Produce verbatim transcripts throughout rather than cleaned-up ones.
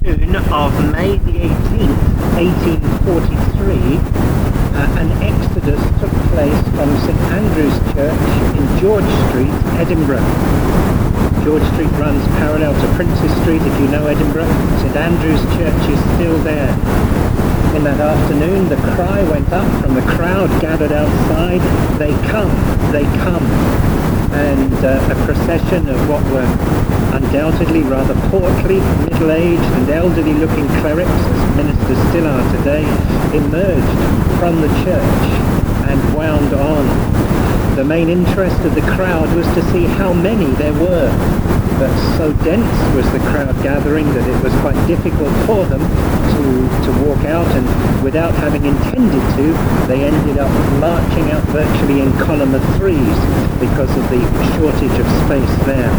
afternoon of May the eighteenth, eighteen forty-three, uh, an exodus took place from St Andrew's Church in George Street, Edinburgh. George Street runs parallel to Princes Street. If you know Edinburgh, St Andrew's Church is still there. In that afternoon, the cry went up from the crowd gathered outside, "They come, they come." And uh, a procession of what were undoubtedly rather portly, middle-aged and elderly-looking clerics, as ministers still are today, emerged from the church and wound on. The main interest of the crowd was to see how many there were, but so dense was the crowd gathering that it was quite difficult for them to, to walk out, and without having intended to, they ended up marching out virtually in column of threes because of the shortage of space there.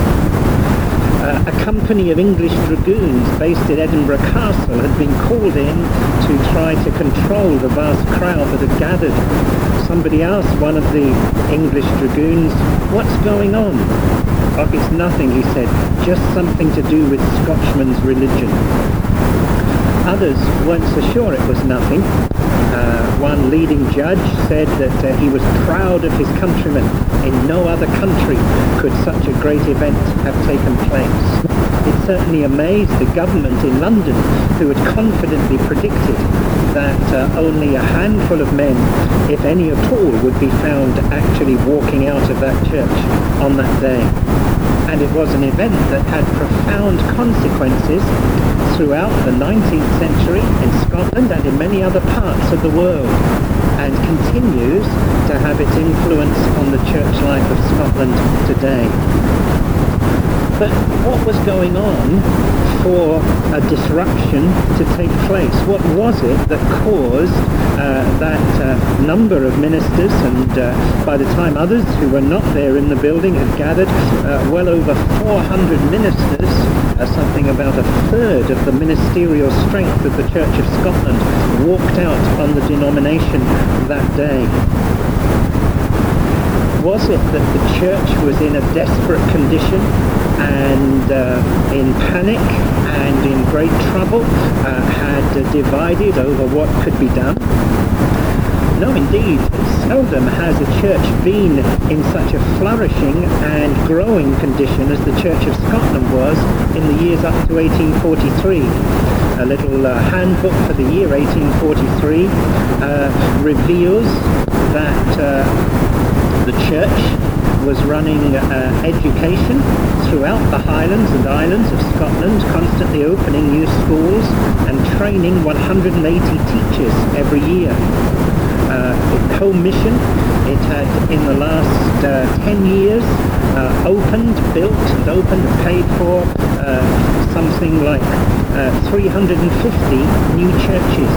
Uh, a company of English dragoons based at Edinburgh Castle had been called in to try to control the vast crowd that had gathered. Somebody asked one of the English dragoons, "What's going on?" "Oh, it's nothing," he said, "just something to do with Scotchmen's religion." Others weren't so sure it was nothing. Uh, one leading judge said that uh, he was proud of his countrymen. In no other country could such a great event have taken place. It certainly amazed the government in London, who had confidently predicted that uh, only a handful of men, if any at all, would be found actually walking out of that church on that day. And it was an event that had profound consequences throughout the nineteenth century in Scotland and in many other parts of the world, and continues to have its influence on the church life of Scotland today. But what was going on for a disruption to take place? What was it that caused uh, that uh, number of ministers, and uh, by the time others who were not there in the building had gathered, uh, well over four hundred ministers, uh, something about a third of the ministerial strength of the Church of Scotland, walked out on the denomination that day? Was it that the church was in a desperate condition and uh, in panic and in great trouble, uh, had uh, divided over what could be done? No, indeed. Seldom has a church been in such a flourishing and growing condition as the Church of Scotland was in the years up to eighteen forty-three. A little uh, handbook for the year eighteen forty-three uh, reveals that uh, the church was running uh, education throughout the Highlands and Islands of Scotland, constantly opening new schools and training one hundred eighty teachers every year. Uh, co-mission, it had in the last uh, ten years uh, opened, built and opened and paid for uh, something like uh, three hundred fifty new churches.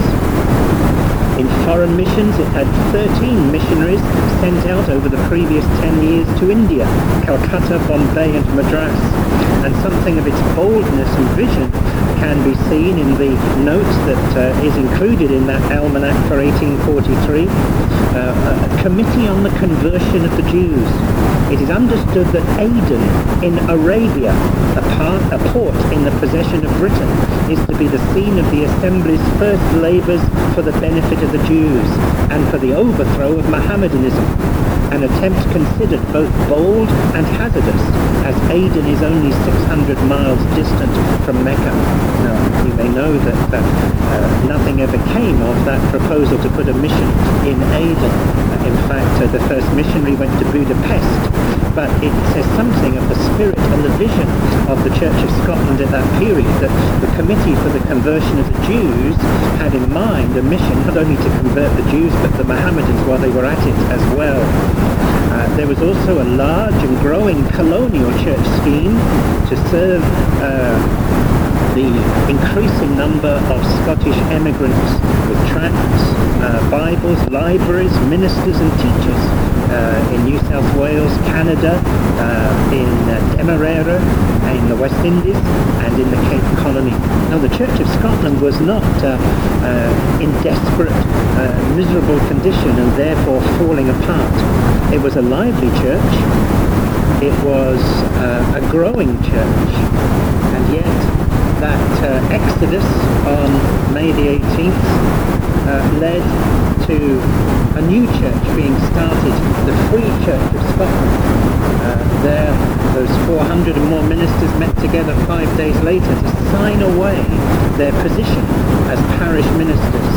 In foreign missions, it had thirteen missionaries sent out over the previous ten years to India, Calcutta, Bombay and Madras. And something of its boldness and vision can be seen in the notes that uh, is included in that almanac for eighteen forty-three, uh, a committee on the conversion of the Jews. It is understood that Aden in Arabia, a, part, a port in the possession of Britain, is to be the scene of the Assembly's first labours for the benefit of the Jews and for the overthrow of Mohammedanism, an attempt considered both bold and hazardous, as Aden is only six hundred miles distant from Mecca. Now, you may know that uh, uh, nothing ever came of that proposal to put a mission in Aden. Uh, in fact, uh, the first missionary went to Budapest, but it says something of the spirit and the vision of the Church of Scotland at that period, that the Committee for the Conversion of the Jews had in mind a mission not only to convert the Jews, but the Mohammedans while they were at it as well. Uh, there was also a large and growing colonial church scheme to serve uh, the increasing number of Scottish emigrants with tracts, uh, Bibles, libraries, ministers and teachers uh, in New South Wales, Canada, uh, in uh, Demerara, in the West Indies and in the Cape Colony. Now, the Church of Scotland was not uh, uh, in desperate, uh, miserable condition and therefore falling apart. It was a lively church. It was uh, a growing church, and yet that uh, Exodus on May the eighteenth uh, led to a new church being started, the Free Church of Scotland. Uh, there, those four hundred and more ministers met together five days later to sign away their position as parish ministers.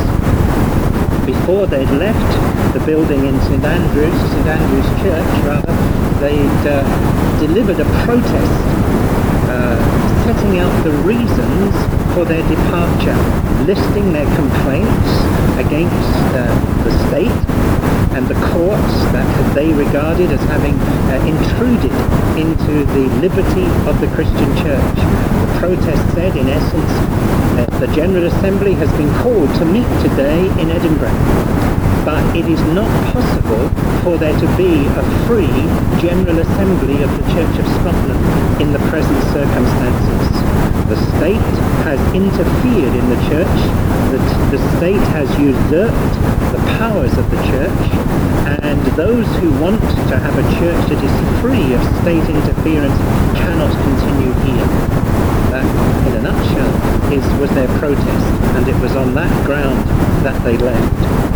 Before they'd left the building in St Andrews, St Andrews Church rather, they'd uh, delivered a protest uh, setting out the reasons for their departure, listing their complaints against uh, the state and the courts that they regarded as having uh, intruded into the liberty of the Christian church. The protest said, in essence, that the General Assembly has been called to meet today in Edinburgh, but it is not possible for there to be a free General Assembly of the Church of Scotland in the present circumstances. The state has interfered in the church, the, the state has usurped the powers of the church, and those who want to have a church that is free of state interference cannot continue here. That, in a nutshell, is, was their protest, and it was on that ground that they left.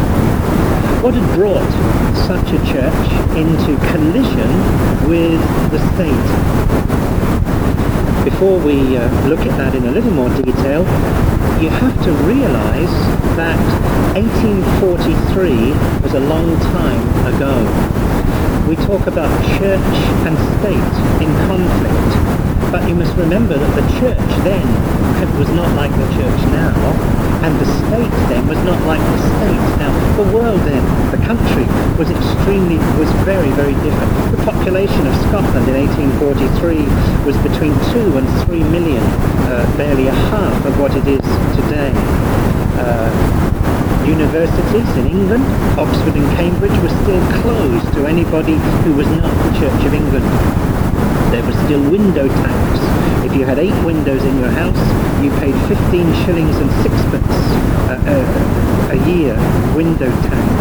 What had brought such a church into collision with the state? Before we uh, look at that in a little more detail, you have to realize that eighteen forty-three was a long time ago. We talk about church and state in conflict, but you must remember that the church then was not like the church now, and the state then was not like the state now. The world then, the country, was extremely, was very, very different. The population of Scotland in eighteen forty-three was between two and three million, uh, barely a half of what it is today. Uh, universities in England, Oxford and Cambridge, were still closed to anybody who was not the Church of England. There was still window tax. If you had eight windows in your house, you paid fifteen shillings and sixpence a, a, a year window tax.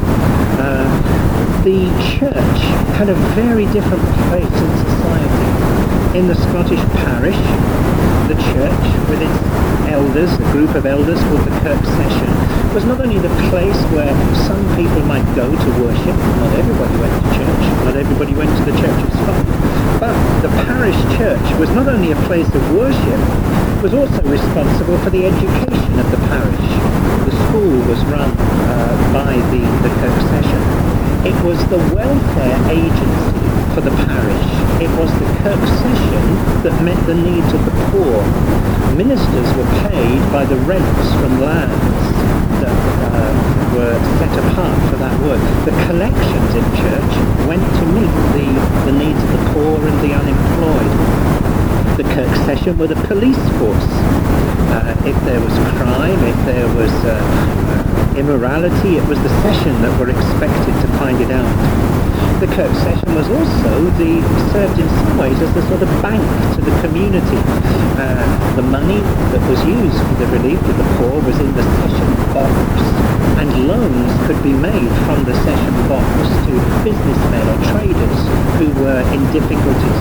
Uh, the church had a very different place in society. In the Scottish parish, the church, with its elders, a group of elders called the Kirk Session, was not only the place where some people might go to worship, not everybody went to church, not everybody went to the Church of Scotland, but the parish church was not only a place of worship, was also responsible for the education of the parish. The school was run uh, by the, the Kirk Session. It was the welfare agency for the parish. It was the Kirk Session that met the needs of the poor. Ministers were paid by the rents from lands that uh, were set apart for that work. The collections in church went to meet the, the needs of the poor and the unemployed. The Kirk Session were the police force. Uh, if there was crime, if there was uh, uh, immorality, it was the session that were expected to find it out. The Kirk Session was also the served in some ways as the sort of bank to the community. Uh, the money that was used for the relief of the poor was in the session box, and loans could be made from the session box to businessmen or traders who were in difficulties.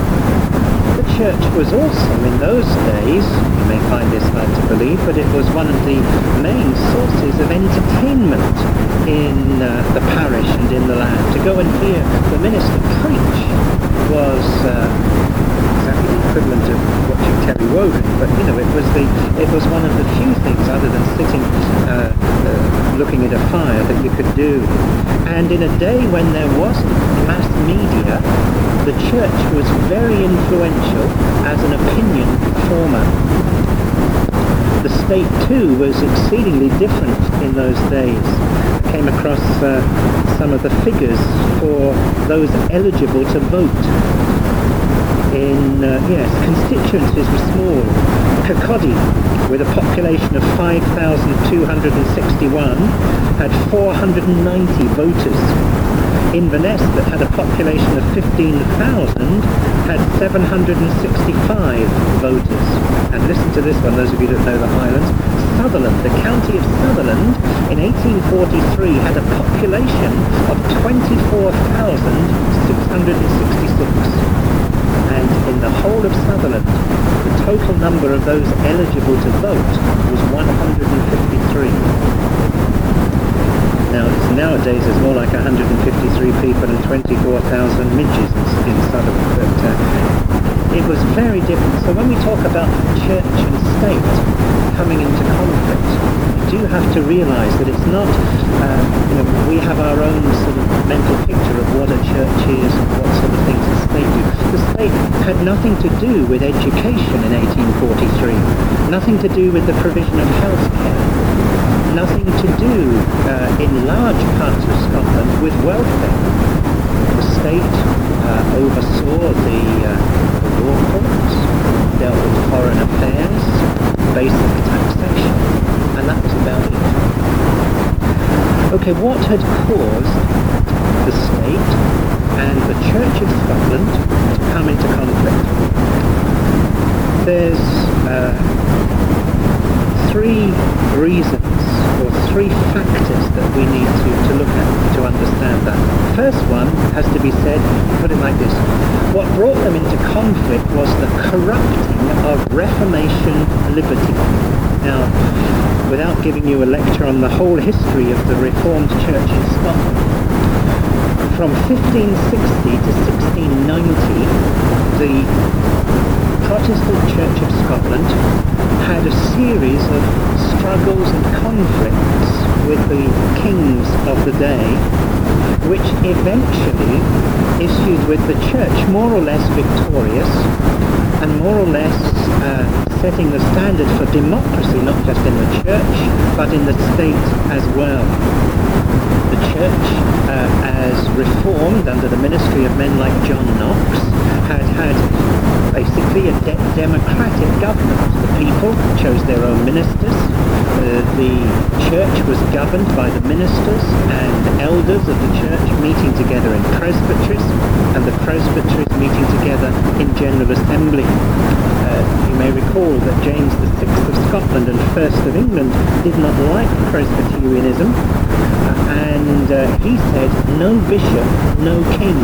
The church was also, in those days, you may find this hard to believe, but it was one of the main sources of entertainment in uh, the parish and in the land. To go and hear the minister preach was uh, exactly the equivalent of watching Terry Wogan, but you know, it was the it was one of the few things other than sitting uh, uh, looking at a fire that you could do. And in a day when there wasn't mass media, the church was very influential as an opinion former. The state too was exceedingly different in those days. I came across uh, some of the figures for those eligible to vote. In, uh, yes, constituencies were small. Kirkcaldy, with a population of five thousand two hundred sixty-one, had four hundred ninety voters. Inverness, that had a population of fifteen thousand, had seven hundred sixty-five voters. And listen to this one, those of you that know the Highlands. Sutherland, the county of Sutherland, in eighteen forty-three had a population of twenty-four thousand six hundred sixty-six. And in the whole of Sutherland, the total number of those eligible to vote was one hundred fifty-three. Now, it's, nowadays it's more like one hundred fifty-three people and twenty-four thousand midges in, in Southwark, but uh, it was very different. So when we talk about church and state coming into conflict, you do have to realise that it's not, uh, you know, we have our own sort of mental picture of what a church is and what sort of things the state do. The state had nothing to do with education in eighteen forty-three, nothing to do with the provision of health care, nothing to do uh, in large parts of Scotland with welfare. The state uh, oversaw the, uh, the law courts, dealt with foreign affairs, basic taxation, and that was about it. Okay, what had caused the state and the Church of Scotland to come into conflict? There's uh, three reasons or three factors that we need to, to look at to understand that. First one has to be said, put it like this: what brought them into conflict was the corrupting of Reformation liberty. Now, without giving you a lecture on the whole history of the Reformed Church in Scotland, from fifteen sixty to sixteen ninety, the Protestant Church of Scotland had a series of struggles and conflicts with the kings of the day, which eventually issued with the church more or less victorious and more or less uh, setting the standard for democracy, not just in the church, but in the state as well. The church, uh, as reformed under the ministry of men like John Knox, had had basically a de- democratic government. The people chose their own ministers. Uh, the church was governed by the ministers and elders of the church meeting together in presbyteries, and the presbyteries meeting together in General Assembly. Uh, you may recall that James the Sixth of Scotland and First of England did not like Presbyterianism, uh, and uh, he said, no bishop, no king.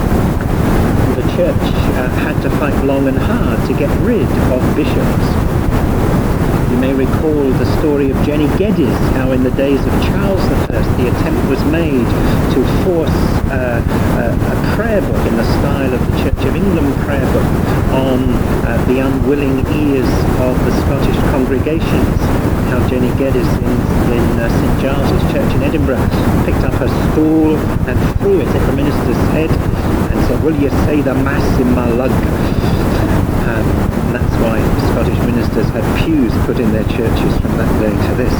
The church uh, had to fight long and hard to get rid of bishops. You may recall the story of Jenny Geddes, how in the days of Charles the First the attempt was made to force uh, a, a prayer book in the style of the Church of England prayer book on uh, the unwilling ears of the Scottish congregations. How Jenny Geddes in, in uh, Saint Giles's Church in Edinburgh picked up her stool and threw it at the minister's head and said, "Will you say the Mass in my lug?" Um, and that's why Scottish ministers had pews put in their churches from that day to this.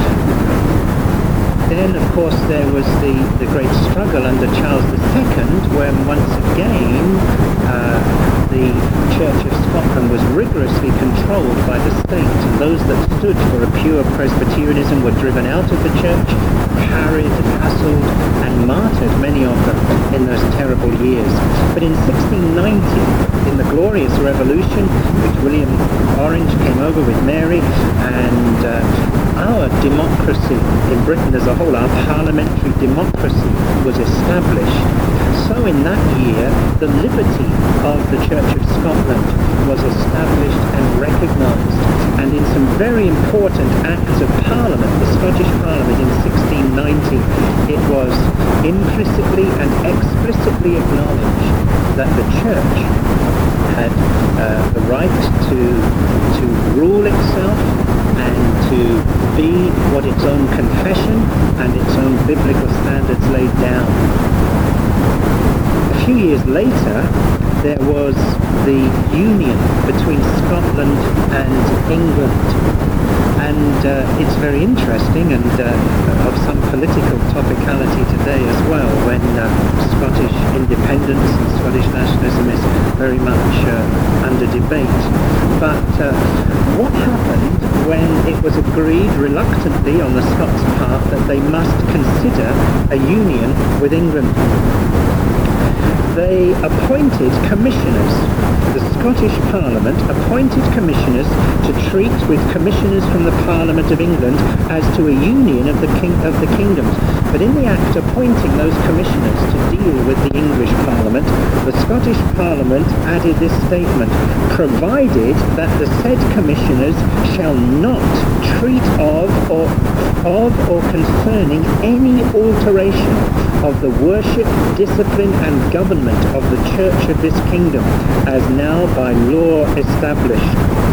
Then, of course, there was the, the great struggle under Charles the Second, when once again uh, the Church of Scotland was rigorously controlled by the state, and those that stood for a pure Presbyterianism were driven out of the church, harried, hassled, and martyred, many of them, in those terrible years. But in sixteen ninety, in the Glorious Revolution, which William Orange came over with Mary, and uh, our democracy in Britain as a whole, our parliamentary democracy was established. So in that year, the liberty of the Church of Scotland was established and recognised. And in some very important acts of Parliament, the Scottish Parliament in sixteen ninety, it was implicitly and explicitly acknowledged that the Church had uh, the right to, to rule itself and to be what its own confession and its own biblical standards laid down. A few years later, there was the union between Scotland and England. And uh, it's very interesting and uh, of some political topicality today as well, when uh, Scottish independence and Scottish nationalism is very much uh, under debate. But uh, what happened when it was agreed reluctantly on the Scots' part that they must consider a union with England? They appointed commissioners the Scottish Parliament appointed commissioners to treat with commissioners from the Parliament of England as to a union of the, king, of the kingdoms. But in the act appointing those commissioners to deal with the English Parliament, the Scottish Parliament added this statement: provided that the said commissioners shall not treat of or of or concerning any alteration of the worship, discipline and government of the Church of this kingdom, as now by law established.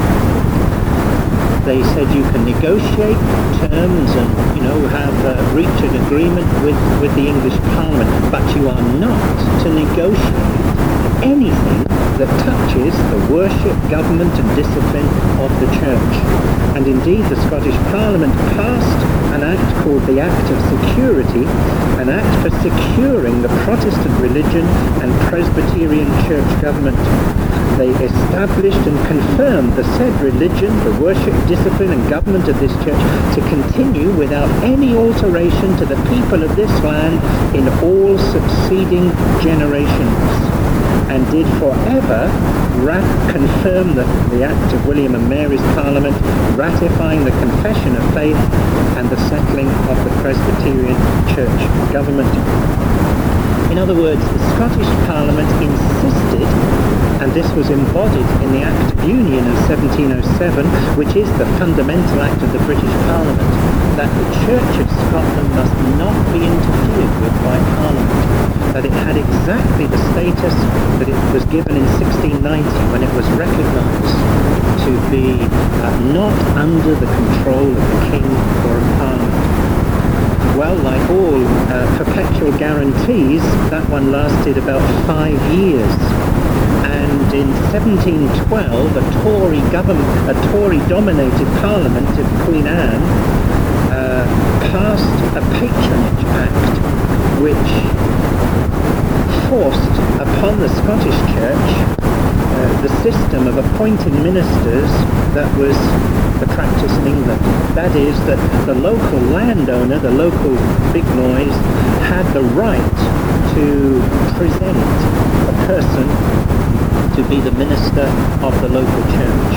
They said you can negotiate terms and, you know, have uh, reach an agreement with, with the English Parliament, but you are not to negotiate anything that touches the worship, government and discipline of the Church. And indeed the Scottish Parliament passed an act called the Act of Security, an act for securing the Protestant religion and Presbyterian Church government. They established and confirmed the said religion, the worship, discipline and government of this church to continue without any alteration to the people of this land in all succeeding generations, and did forever rat- confirm the, the act of William and Mary's Parliament, ratifying the Confession of Faith and the settling of the Presbyterian Church government. In other words, the Scottish Parliament insisted, and this was embodied in the Act of Union of seventeen oh seven, which is the fundamental act of the British Parliament, that the Church of Scotland must not be interfered with by Parliament, that it had exactly the status that it was given in sixteen ninety when it was recognised to be uh, not under the control of the King or of Parliament. Well, like all uh, perpetual guarantees, that one lasted about five years. And in seventeen twelve, a Tory government, a Tory-dominated Parliament of Queen Anne uh, passed a Patronage Act which forced upon the Scottish Church uh, the system of appointing ministers that was the practice in England. That is, that the local landowner, the local big noise, had the right to present a person to be the minister of the local church.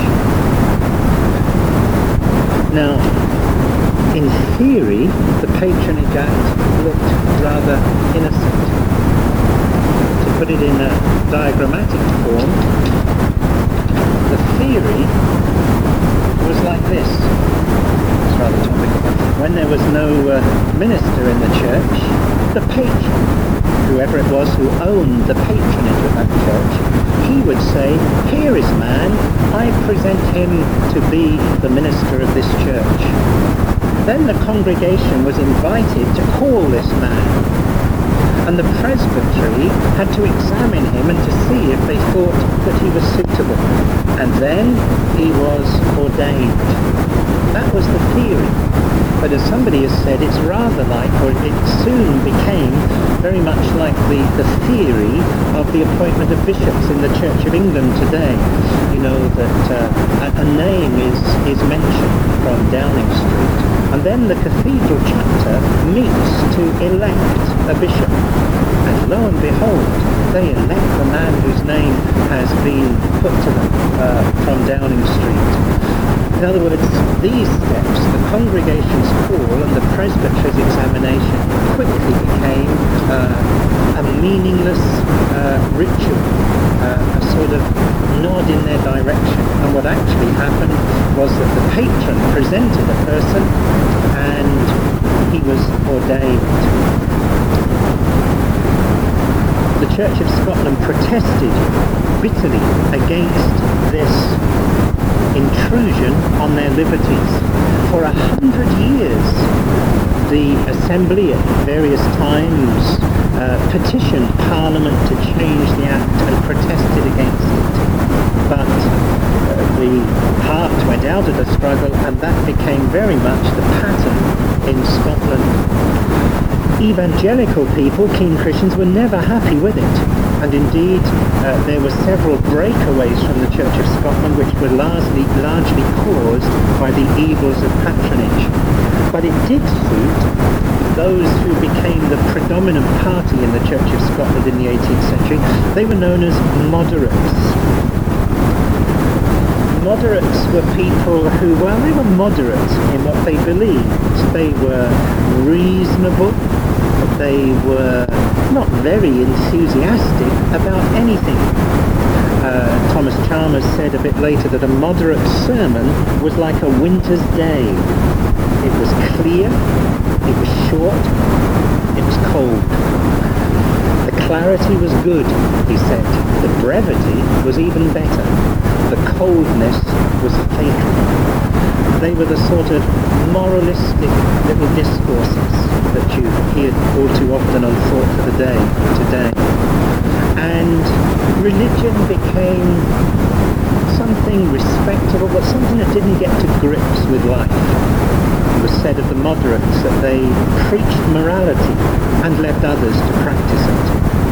Now, in theory, the Patronage Act looked rather innocent. To put it in a diagrammatic form, the theory was like this. It's rather topical. When there was no uh, minister in the church, the patron, whoever it was who owned the patronage of that church, he would say, here is man, I present him to be the minister of this church. Then the congregation was invited to call this man, and the presbytery had to examine him and to see if they thought that he was suitable. And then he was ordained. That was the theory. But as somebody has said, it's rather like, or it soon became very much like the, the theory of the appointment of bishops in the Church of England today. You know, that uh, a, a name is, is mentioned from Downing Street, and then the cathedral chapter meets to elect a bishop. And lo and behold, they elect the man whose name has been put to them uh, from Downing Street. In other words, these steps, the congregation's call and the presbytery's examination, quickly became uh, a meaningless uh, ritual, uh, a sort of nod in their direction. And what actually happened was that the patron presented a person and he was ordained. The Church of Scotland protested bitterly against this intrusion on their liberties. For a hundred years, the Assembly at various times uh, petitioned Parliament to change the Act and protested against it. But uh, the heart went out of the struggle, and that became very much the pattern in Scotland. Evangelical people, keen Christians, were never happy with it. And indeed, uh, there were several breakaways from the Church of Scotland which were largely, largely caused by the evils of patronage. But it did suit those who became the predominant party in the Church of Scotland in the eighteenth century. They were known as moderates. moderates were people who, well, they were moderate in what they believed. They were reasonable. They were not very enthusiastic about anything. Uh, Thomas Chalmers said a bit later that a moderate sermon was like a winter's day. It was clear, it was short, it was cold. The clarity was good, he said. The brevity was even better. The coldness was fatal. They were the sort of moralistic little discourses that you hear all too often on Thought for the Day today. And religion became something respectable, but something that didn't get to grips with life. It was said of the moderates that they preached morality and left others to practice it.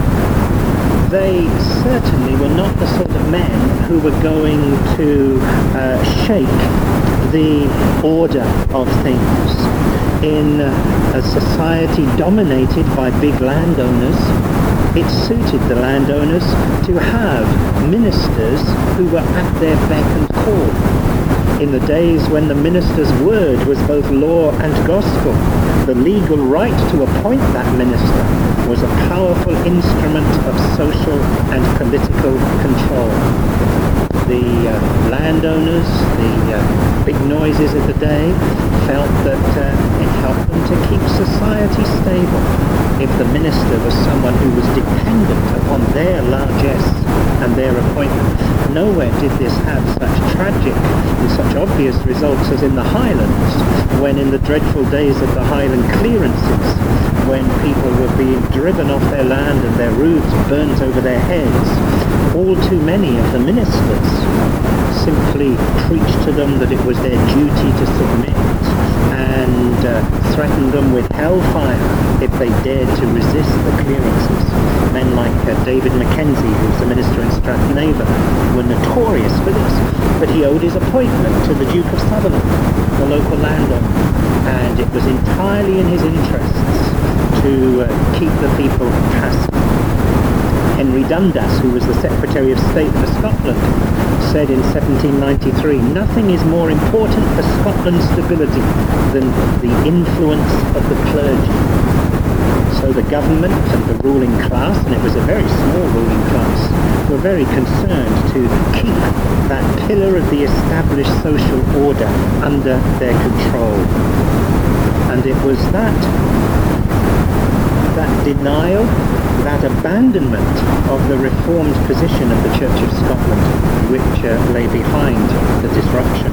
They certainly were not the sort of men who were going to uh, shake the order of things. In a society dominated by big landowners, it suited the landowners to have ministers who were at their beck and call. In the days when the minister's word was both law and gospel, the legal right to appoint that minister was a powerful instrument of social and political control. The uh, landowners, the uh, big noises of the day, felt that uh, it helped them to keep society stable. If the minister was someone who was dependent upon their largesse and their appointment. Nowhere did this have such tragic and such obvious results as in the Highlands, when in the dreadful days of the Highland clearances, when people were being driven off their land and their roofs burnt over their heads, all too many of the ministers simply preached to them that it was their duty to submit, and uh, threatened them with hellfire if they dared to resist the clearances. Men like uh, David Mackenzie, who was the minister in Strathnaven, were notorious for this, but he owed his appointment to the Duke of Sutherland, the local landowner, and it was entirely in his interests to uh, keep the people passive. Henry Dundas, who was the Secretary of State for Scotland, said in seventeen ninety-three, "Nothing is more important for Scotland's stability than the influence of the clergy." So the government and the ruling class, and it was a very small ruling class, were very concerned to keep that pillar of the established social order under their control. And it was that, that denial, that abandonment of the reformed position of the Church of Scotland which uh, lay behind the disruption.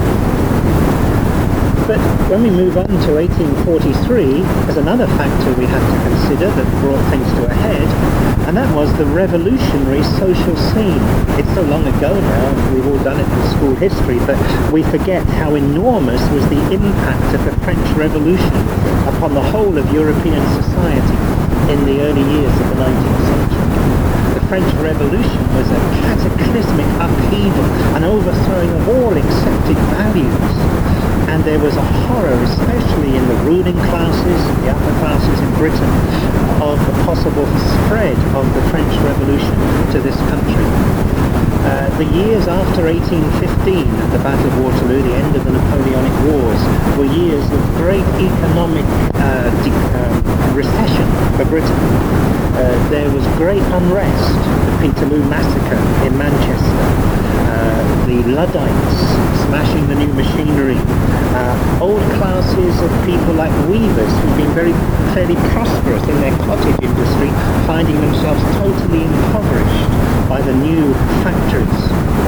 But when we move on to eighteen forty-three, there's another factor we have to consider that brought things to a head, and that was the revolutionary social scene. It's so long ago now, we've all done it in school history, but we forget how enormous was the impact of the French Revolution upon the whole of European society in the early years of the nineteenth century. The French Revolution was a cataclysmic upheaval, an overthrowing of all accepted values. And there was a horror, especially in the ruling classes, the upper classes in Britain, of the possible spread of the French Revolution to this country. Uh, the years after eighteen fifteen, at the Battle of Waterloo, the end of the Napoleonic Wars, were years of great economic uh, de- uh, recession for Britain. Uh, there was great unrest, the Peterloo Massacre in Manchester, uh, the Luddites smashing the new machinery, uh, old classes of people like weavers who've been very fairly prosperous in their cottage industry, finding themselves totally impoverished by the new factories.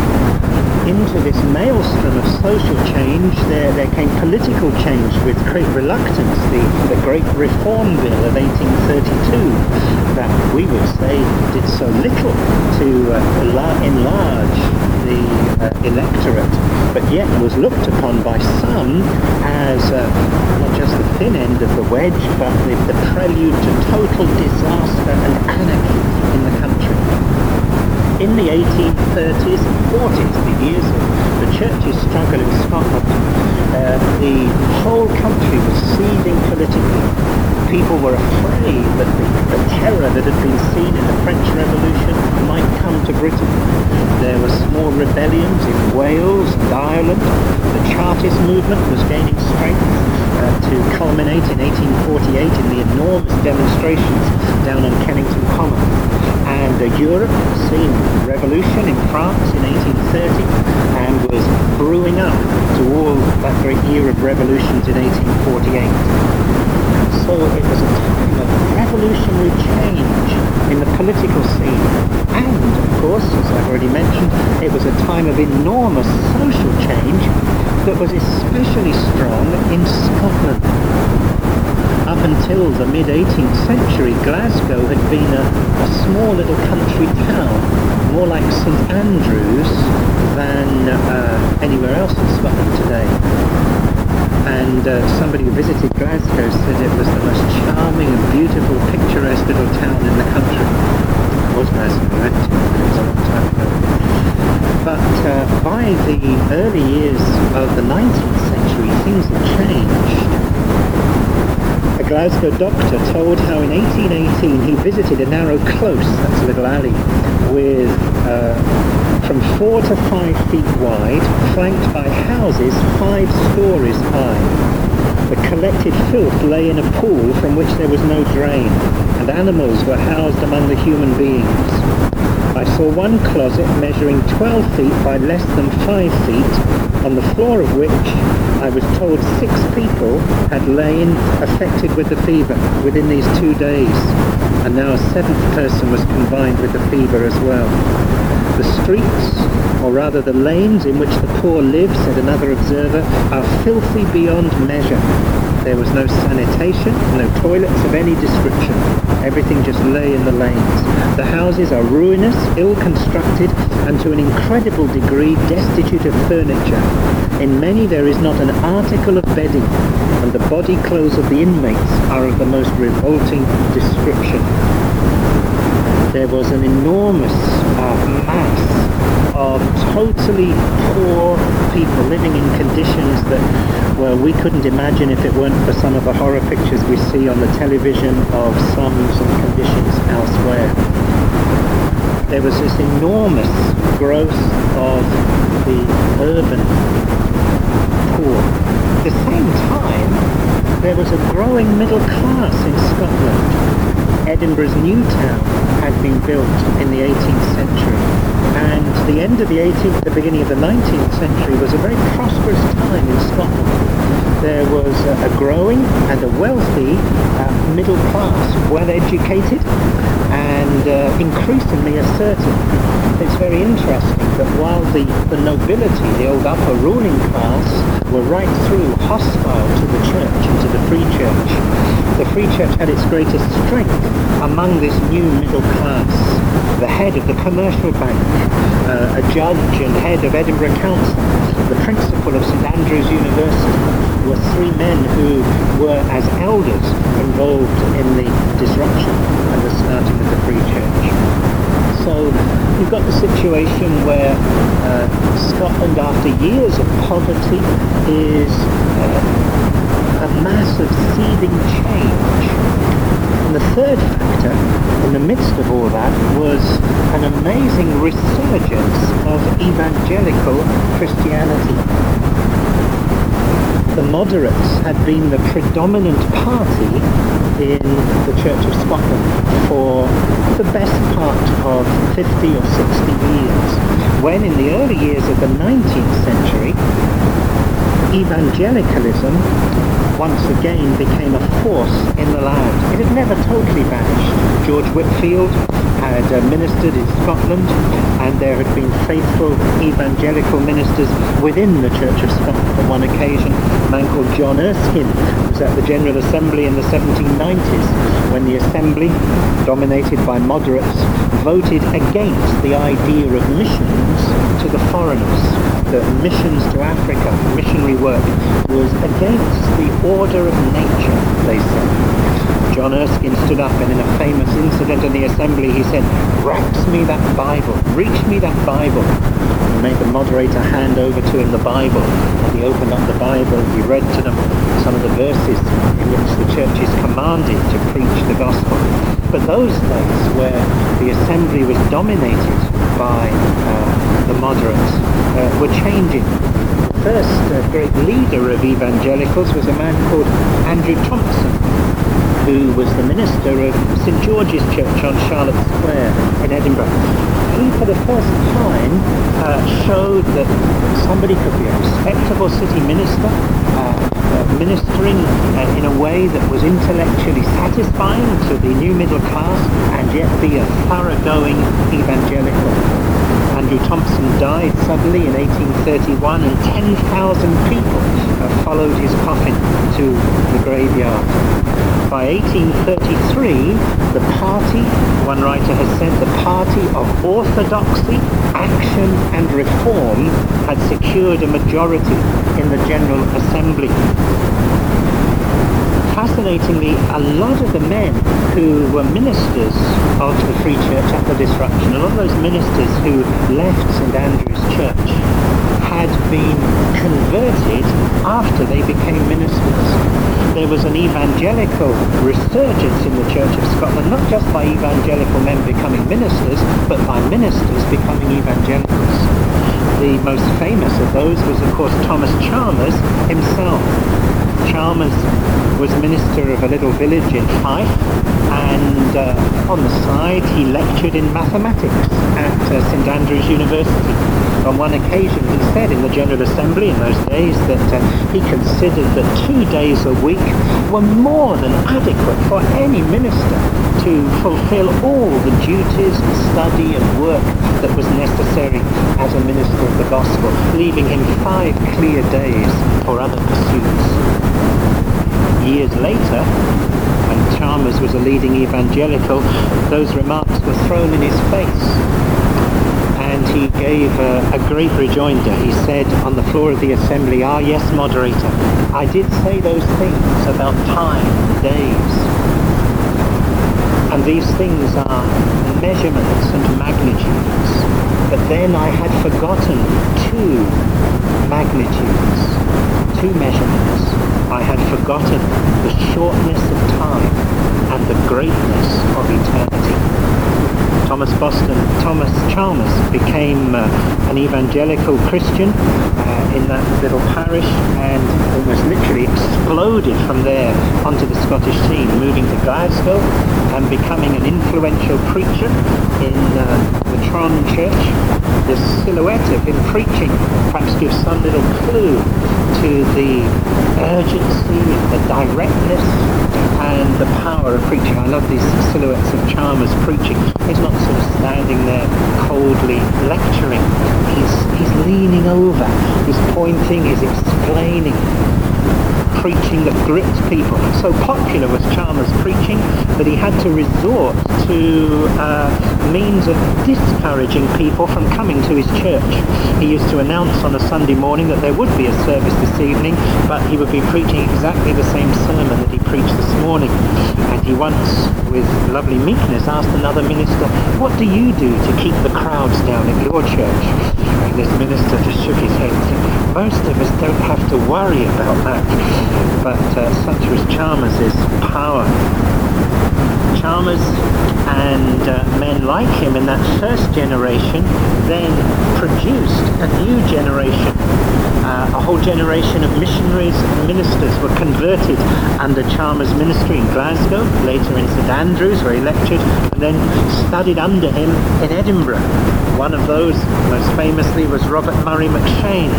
Into this maelstrom of social change, there, there came political change with great reluctance. The, the Great Reform Bill of eighteen thirty-two, that we would say did so little to uh, enlarge the uh, electorate, but yet was looked upon by some as uh, not just the thin end of the wedge, but the, the prelude to total disaster and anarchy in the country. In the eighteen thirties and forties, the years of the church's struggle in Scotland, uh, the whole country was seething politically. people were afraid that the, the terror that had been seen in the French Revolution might come to Britain. There were small rebellions in Wales and Ireland. The Chartist movement was gaining strength uh, to culminate in eighteen forty-eight in the enormous demonstrations down on Kennington Common. And uh, Europe had seen revolution in France in eighteen thirty and was brewing up to all that great year of revolutions in eighteen forty-eight. So it was a time of revolutionary change in the political scene. And, of course, as I've already mentioned, it was a time of enormous social change that was especially strong in Scotland. Up until the mid-eighteenth century, Glasgow had been a, a small little country town, more like St Andrews than uh, anywhere else in Scotland today. And uh, somebody who visited Glasgow said it was the most charming and beautiful, picturesque little town in the country. It was Glasgow, I went to, it was a long time ago. But uh, by the early years of the nineteenth century, things had changed. A Glasgow doctor told how in eighteen eighteen he visited a narrow close, that's a little alley, with uh, from four to five feet wide, flanked by houses five stories high. The collected filth lay in a pool from which there was no drain, and animals were housed among the human beings. I saw one closet measuring twelve feet by less than five feet, on the floor of which I was told six people had lain affected with the fever within these two days, and now a seventh person was combined with the fever as well. The streets, or rather the lanes in which the poor live, said another observer, are filthy beyond measure. There was no sanitation, no toilets of any description. Everything just lay in the lanes. The houses are ruinous, ill-constructed, and to an incredible degree destitute of furniture. In many there is not an article of bedding, and the body clothes of the inmates are of the most revolting description. There was an enormous uh, mass of totally poor people living in conditions that, well, we couldn't imagine if it weren't for some of the horror pictures we see on the television of slums and conditions elsewhere. There was this enormous growth of the urban poor. At the same time, there was a growing middle class in Scotland. Edinburgh's new town had been built in the eighteenth century, and the end of the eighteenth, the beginning of the nineteenth century was a very prosperous time in Scotland. There was a, a growing and a wealthy uh, middle class, well educated and uh, increasingly assertive. It's very interesting that while the, the nobility, the old upper ruling class, were right through hostile to the church and to the free church, the free church had its greatest strength among this new middle class. The head of the commercial bank, uh, a judge and head of Edinburgh Council, the principal of St Andrews University, were three men who were as elders involved in the disruption and the starting of the free church. So you've got the situation where uh, Scotland, after years of poverty, is uh, a mass of seething change. And the third factor, in the midst of all that, was an amazing resurgence of evangelical Christianity. The moderates had been the predominant party in the Church of Scotland for the best part of fifty or sixty years, when in the early years of the nineteenth century, evangelicalism once again became a force in the land. It had never totally vanished. George Whitefield had uh, ministered in Scotland, and there had been faithful evangelical ministers within the Church of Scotland. On one occasion, a man called John Erskine was at the General Assembly in the seventeen nineties, when the Assembly, dominated by moderates, voted against the idea of missions to the foreigners. That missions to Africa, missionary work, was against the order of nature, they said. John Erskine stood up, and in a famous incident in the Assembly he said, "Rax me that Bible, reach me that Bible." He made the moderator hand over to him the Bible, and he opened up the Bible, he read to them some of the verses in which the church is commanded to preach the gospel. But those days where the assembly was dominated by uh, the moderates uh, were changing. The first uh, great leader of evangelicals was a man called Andrew Thompson, who was the minister of Saint George's Church on Charlotte Square in Edinburgh. He, for the first time, uh, showed that somebody could be a respectable city minister, uh, uh, ministering uh, in a way that was intellectually satisfying to the new middle class, and yet be a thoroughgoing evangelical. Andrew Thompson died suddenly in eighteen thirty-one, and ten thousand people uh, followed his coffin to the graveyard. By eighteen thirty-three, the party, one writer has said, the party of orthodoxy, action and reform had secured a majority in the General Assembly. Fascinatingly, a lot of the men who were ministers of the Free Church at the disruption, a lot of those ministers who left Saint Andrew's Church had been converted after they became ministers. There was an evangelical resurgence in the Church of Scotland, not just by evangelical men becoming ministers, but by ministers becoming evangelicals. The most famous of those was, of course, Thomas Chalmers himself. Chalmers was minister of a little village in Fife, and uh, on the side he lectured in mathematics at uh, Saint Andrew's University. On one occasion he said in the General Assembly in those days that uh, he considered that two days a week were more than adequate for any minister to fulfill all the duties and study and work that was necessary as a minister of the gospel, leaving him five clear days for other pursuits. Years later, when Chalmers was a leading evangelical, those remarks were thrown in his face, and he gave a, a great rejoinder. He said on the floor of the assembly, "Ah yes, moderator, I did say those things about time, days. And these things are measurements and magnitudes. But then I had forgotten two magnitudes, two measurements. I had forgotten the shortness of time and the greatness of eternity." Thomas Boston, Thomas Chalmers became uh, an evangelical Christian uh, in that little parish, and almost literally exploded from there onto the Scottish scene, moving to Glasgow and becoming an influential preacher in uh, the Tron Church. The silhouette of him preaching perhaps gives some little clue to the urgency, the directness, and the power of preaching. I love these silhouettes of Chalmers preaching. He's not sort of standing there coldly lecturing. He's, he's leaning over, he's pointing, he's explaining, preaching that gripped people. So popular was Chalmers' preaching that he had to resort to uh, means of discouraging people from coming to his church. He used to announce on a Sunday morning that there would be a service this evening, but he would be preaching exactly the same sermon that he preached this morning. And he once, with lovely meekness, asked another minister, "What do you do to keep the crowds down at your church?" And this minister just shook his head and said, "Most of us don't have to worry about that." But uh, such was Chalmers' power. Chalmers and uh, men like him in that first generation then produced a new generation. Uh, a whole generation of missionaries and ministers were converted under Chalmers' ministry in Glasgow, later in Saint Andrews where he lectured, and then studied under him in Edinburgh. One of those, most famously, was Robert Murray McCheyne,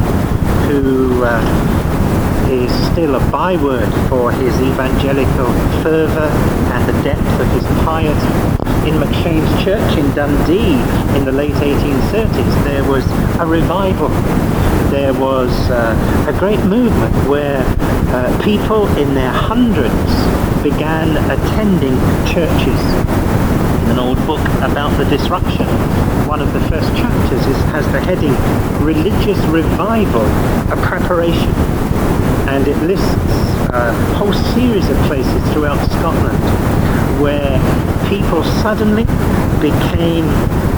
who uh, is still a byword for his evangelical fervour and the depth of his piety. In McCheyne's church in Dundee in the late eighteen thirties, there was a revival. There was uh, a great movement where uh, people in their hundreds began attending churches. In an old book about the disruption, one of the first chapters is, has the heading "Religious Revival, a Preparation." And it lists a whole series of places throughout Scotland where people suddenly became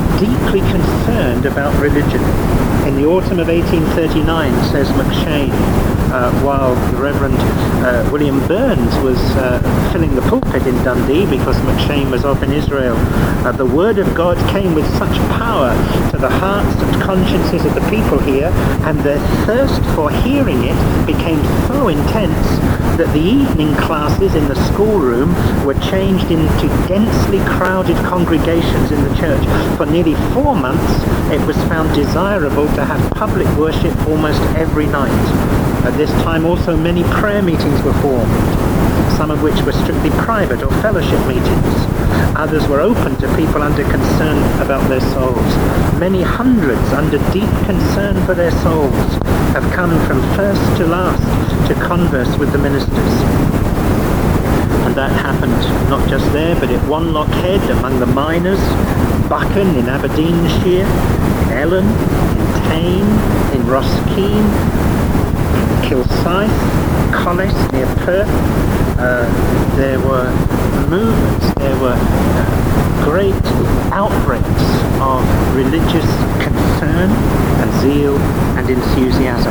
deeply concerned about religion. In the autumn of eighteen thirty-nine, says McCheyne, uh, while the Reverend uh, William Burns was uh, filling the pulpit in Dundee because McCheyne was off in Israel, uh, the word of God came with such power to the hearts and consciences of the people here, and their thirst for hearing it became so intense that the evening classes in the schoolroom were changed into densely crowded congregations in the church. For nearly four months, it was found desirable to have public worship almost every night. At this time also many prayer meetings were formed, some of which were strictly private or fellowship meetings. Others were open to people under concern about their souls. Many hundreds under deep concern for their souls have come from first to last to converse with the ministers. And that happened not just there, but at Wanlock Head among the miners, Buchan in Aberdeenshire, in Ellen, in Tain, in Roskeen, Kilsyth, Collis near Perth. Uh, there were movements, there were uh, great outbreaks of religious concern and zeal and enthusiasm.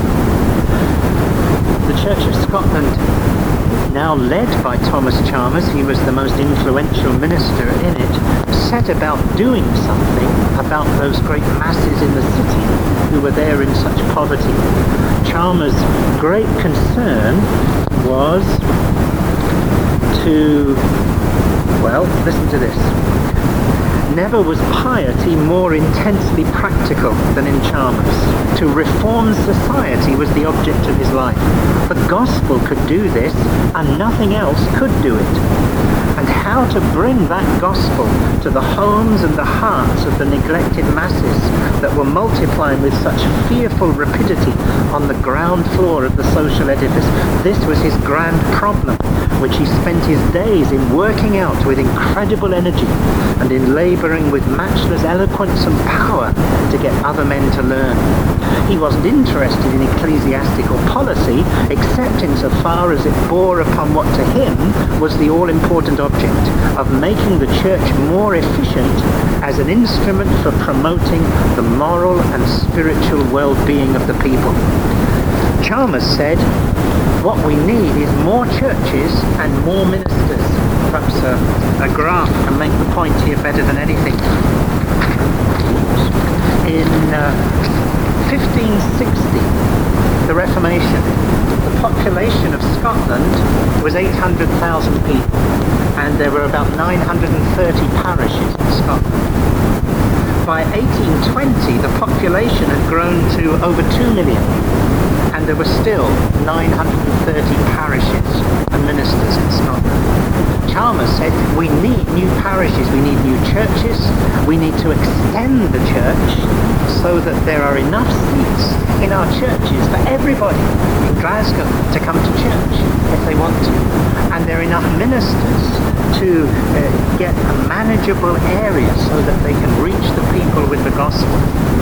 The Church of Scotland, now led by Thomas Chalmers, he was the most influential minister in it, set about doing something about those great masses in the city who were there in such poverty. Chalmers' great concern was to, well, listen to this. Never was piety more intensely practical than in Chalmers. To reform society was the object of his life. The gospel could do this, and nothing else could do it. And how to bring that gospel to the homes and the hearts of the neglected masses that were multiplying with such fearful rapidity on the ground floor of the social edifice, this was his grand problem, which he spent his days in working out with incredible energy and in labouring with matchless eloquence and power to get other men to learn. He wasn't interested in ecclesiastical policy except insofar as it bore upon what to him was the all-important object of making the church more efficient as an instrument for promoting the moral and spiritual well-being of the people. Chalmers said, what we need is more churches and more ministers. Perhaps a, a graph can make the point here better than anything. In uh, fifteen sixty, the Reformation, the population of Scotland was eight hundred thousand people, and there were about nine hundred thirty parishes in Scotland. By eighteen twenty, the population had grown to over two million, and there were still nine hundred thirty parishes and ministers in Scotland. Chalmers said, we need new parishes, we need new churches, we need to extend the church so that there are enough seats in our churches for everybody in Glasgow to come to church if they want to. And there are enough ministers to uh, get a manageable area so that they can reach the people with the gospel.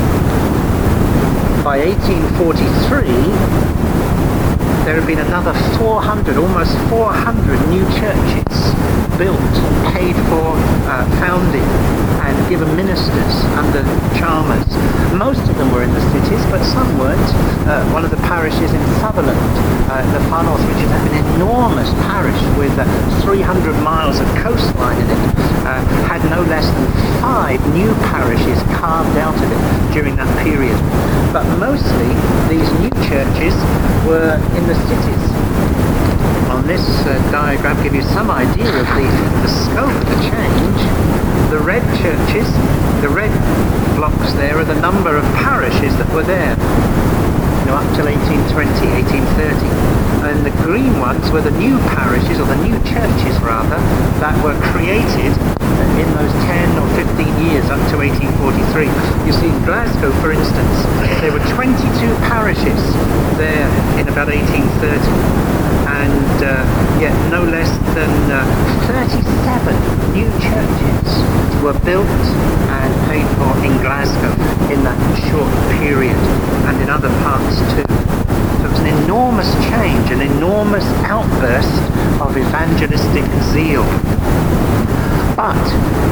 By eighteen forty-three, there had been another four hundred, almost four hundred new churches built, paid for, uh, founded, and given ministers under Chalmers. Most of them were in the cities, but some weren't. Uh, one of the parishes in Sutherland, uh, the Far North, which is an enormous parish with uh, three hundred miles of coastline in it, uh, had no less than five new parishes carved out of it during that period. But mostly these new churches were in the cities. On this uh, diagram, give you some idea of the, the scope of the change. The red churches, the red blocks there are the number of parishes that were there, you know, up till eighteen twenty, eighteen thirty. And the green ones were the new parishes, or the new churches rather, that were created in those ten or fifteen years up to eighteen forty-three. You see, in Glasgow, for instance, there were twenty-two parishes there in about eighteen thirty, and uh, yet no less than uh, thirty-seven new churches were built and paid for in Glasgow in that short period, and in other parts too. So it was an enormous change, an enormous outburst of evangelistic zeal. But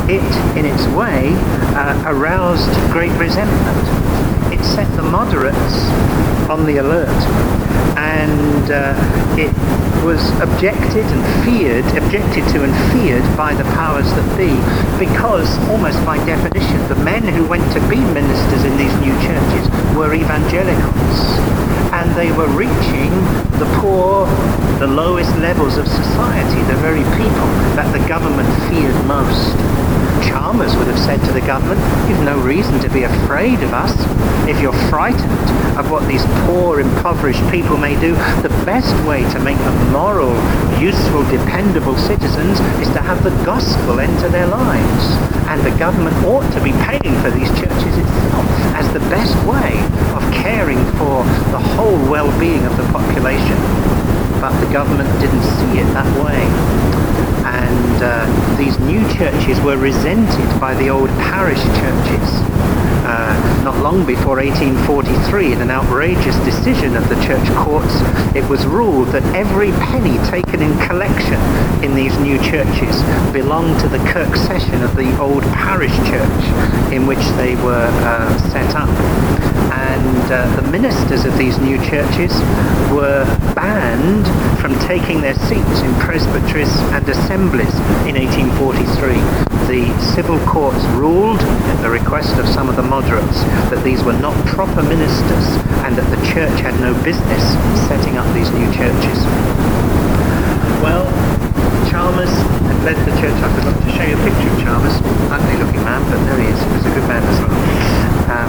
it, in its way, uh, aroused great resentment. It set the moderates on the alert, and uh, it was objected and feared, objected to and feared by the powers that be, because almost by definition, the men who went to be ministers in these new churches were evangelicals, and they were reaching the poor, the lowest levels of society, the very people that the government feared most. Chalmers would have said to the government, "You've no reason to be afraid of us. If you're frightened of what these poor, impoverished people may do, the best way to make them moral, useful, dependable citizens is to have the gospel enter their lives. And the government ought to be paying for these churches itself as the best way of caring for the whole well-being of the population." But the government didn't see it that way. And uh, these new churches were resented by the old parish churches. Uh, not long before eighteen forty-three, in an outrageous decision of the church courts, it was ruled that every penny taken in collection in these new churches belonged to the kirk session of the old parish church in which they were uh, set up. And uh, the ministers of these new churches were banned from taking their seats in presbyteries and assemblies in eighteen forty-three. The civil courts ruled, at the request of some of the moderates, that these were not proper ministers and that the church had no business setting up these new churches. Well, Chalmers had led the church. I forgot to show you a picture of Chalmers. Ugly looking man, but there he is. He was a good man as well. Um,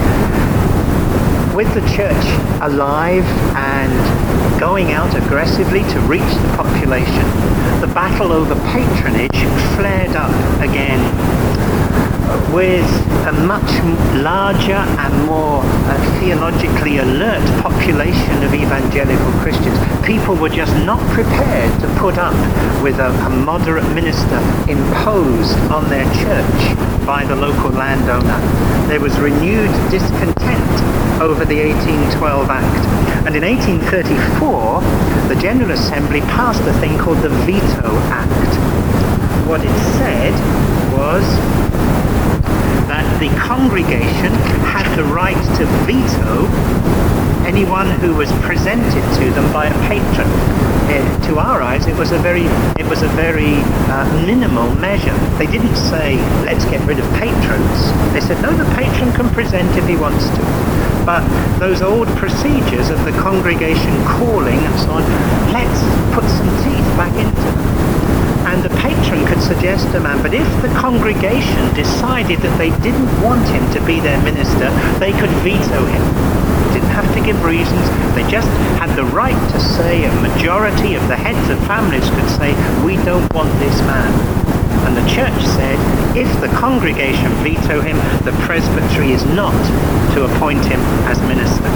with the church alive and going out aggressively to reach the population, the battle over patronage flared up again, with a much larger and more uh, theologically alert population of evangelical Christians. People were just not prepared to put up with a, a moderate minister imposed on their church by the local landowner. There was renewed discontent over the eighteen twelve Act. And in eighteen thirty-four, the General Assembly passed a thing called the Veto Act. What it said was that the congregation had the right to veto anyone who was presented to them by a patron. It, to our eyes, it was a very, it was a very uh, minimal measure. They didn't say, let's get rid of patrons. They said, no, the patron can present if he wants to. But those old procedures of the congregation calling and so on, let's put some teeth back into them. And the patron could suggest a man, but if the congregation decided that they didn't want him to be their minister, they could veto him. They didn't have to give reasons. They just had the right to say, a majority of the heads of families could say, we don't want this man. And the church said, if the congregation veto him, the presbytery is not to appoint him as minister.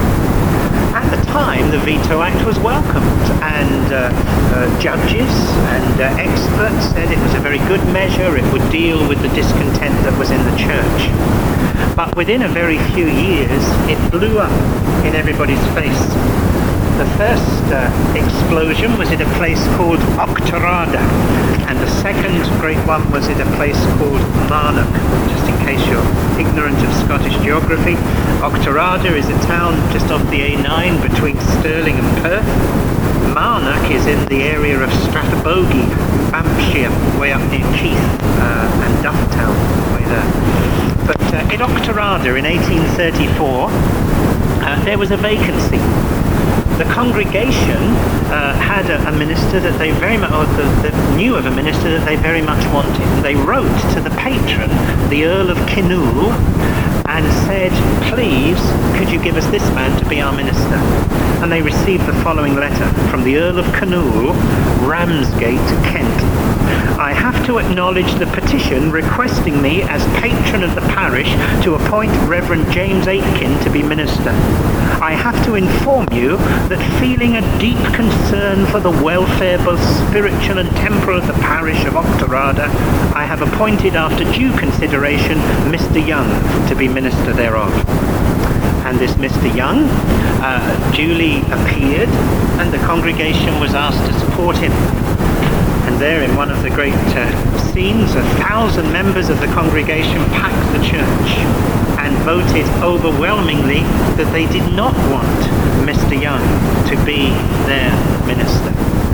At the time, the Veto Act was welcomed, and uh, uh, judges and uh, experts said it was a very good measure. It would deal with the discontent that was in the church. But within a very few years, it blew up in everybody's face. The first uh, explosion was at a place called Auchterarder, and the second great one was at a place called Marnock. Just in case you're ignorant of Scottish geography, Auchterarder is a town just off the A nine between Stirling and Perth. Marnock is in the area of Strathbogie, Banffshire, way up near Keith uh, and Dufftown, way there. But uh, in Auchterarder in eighteen thirty-four, uh, there was a vacancy. The congregation uh, had a, a minister that they very much, or the, the, knew of a minister that they very much wanted. And they wrote to the patron, the Earl of Kinnoul, and said, please, could you give us this man to be our minister? And they received the following letter from the Earl of Kinnoul, Ramsgate, Kent. I have to acknowledge the petition requesting me as patron of the parish to appoint Reverend James Aitken to be minister. I have to inform you that feeling a deep concern for the welfare both spiritual and temporal of the parish of Auchterarder, I have appointed after due consideration Mister Young to be minister thereof. And this Mister Young uh, duly appeared, and the congregation was asked to support him. And And there in one of the great uh, scenes, a thousand members of the congregation packed the church and voted overwhelmingly that they did not want Mister Young to be their minister.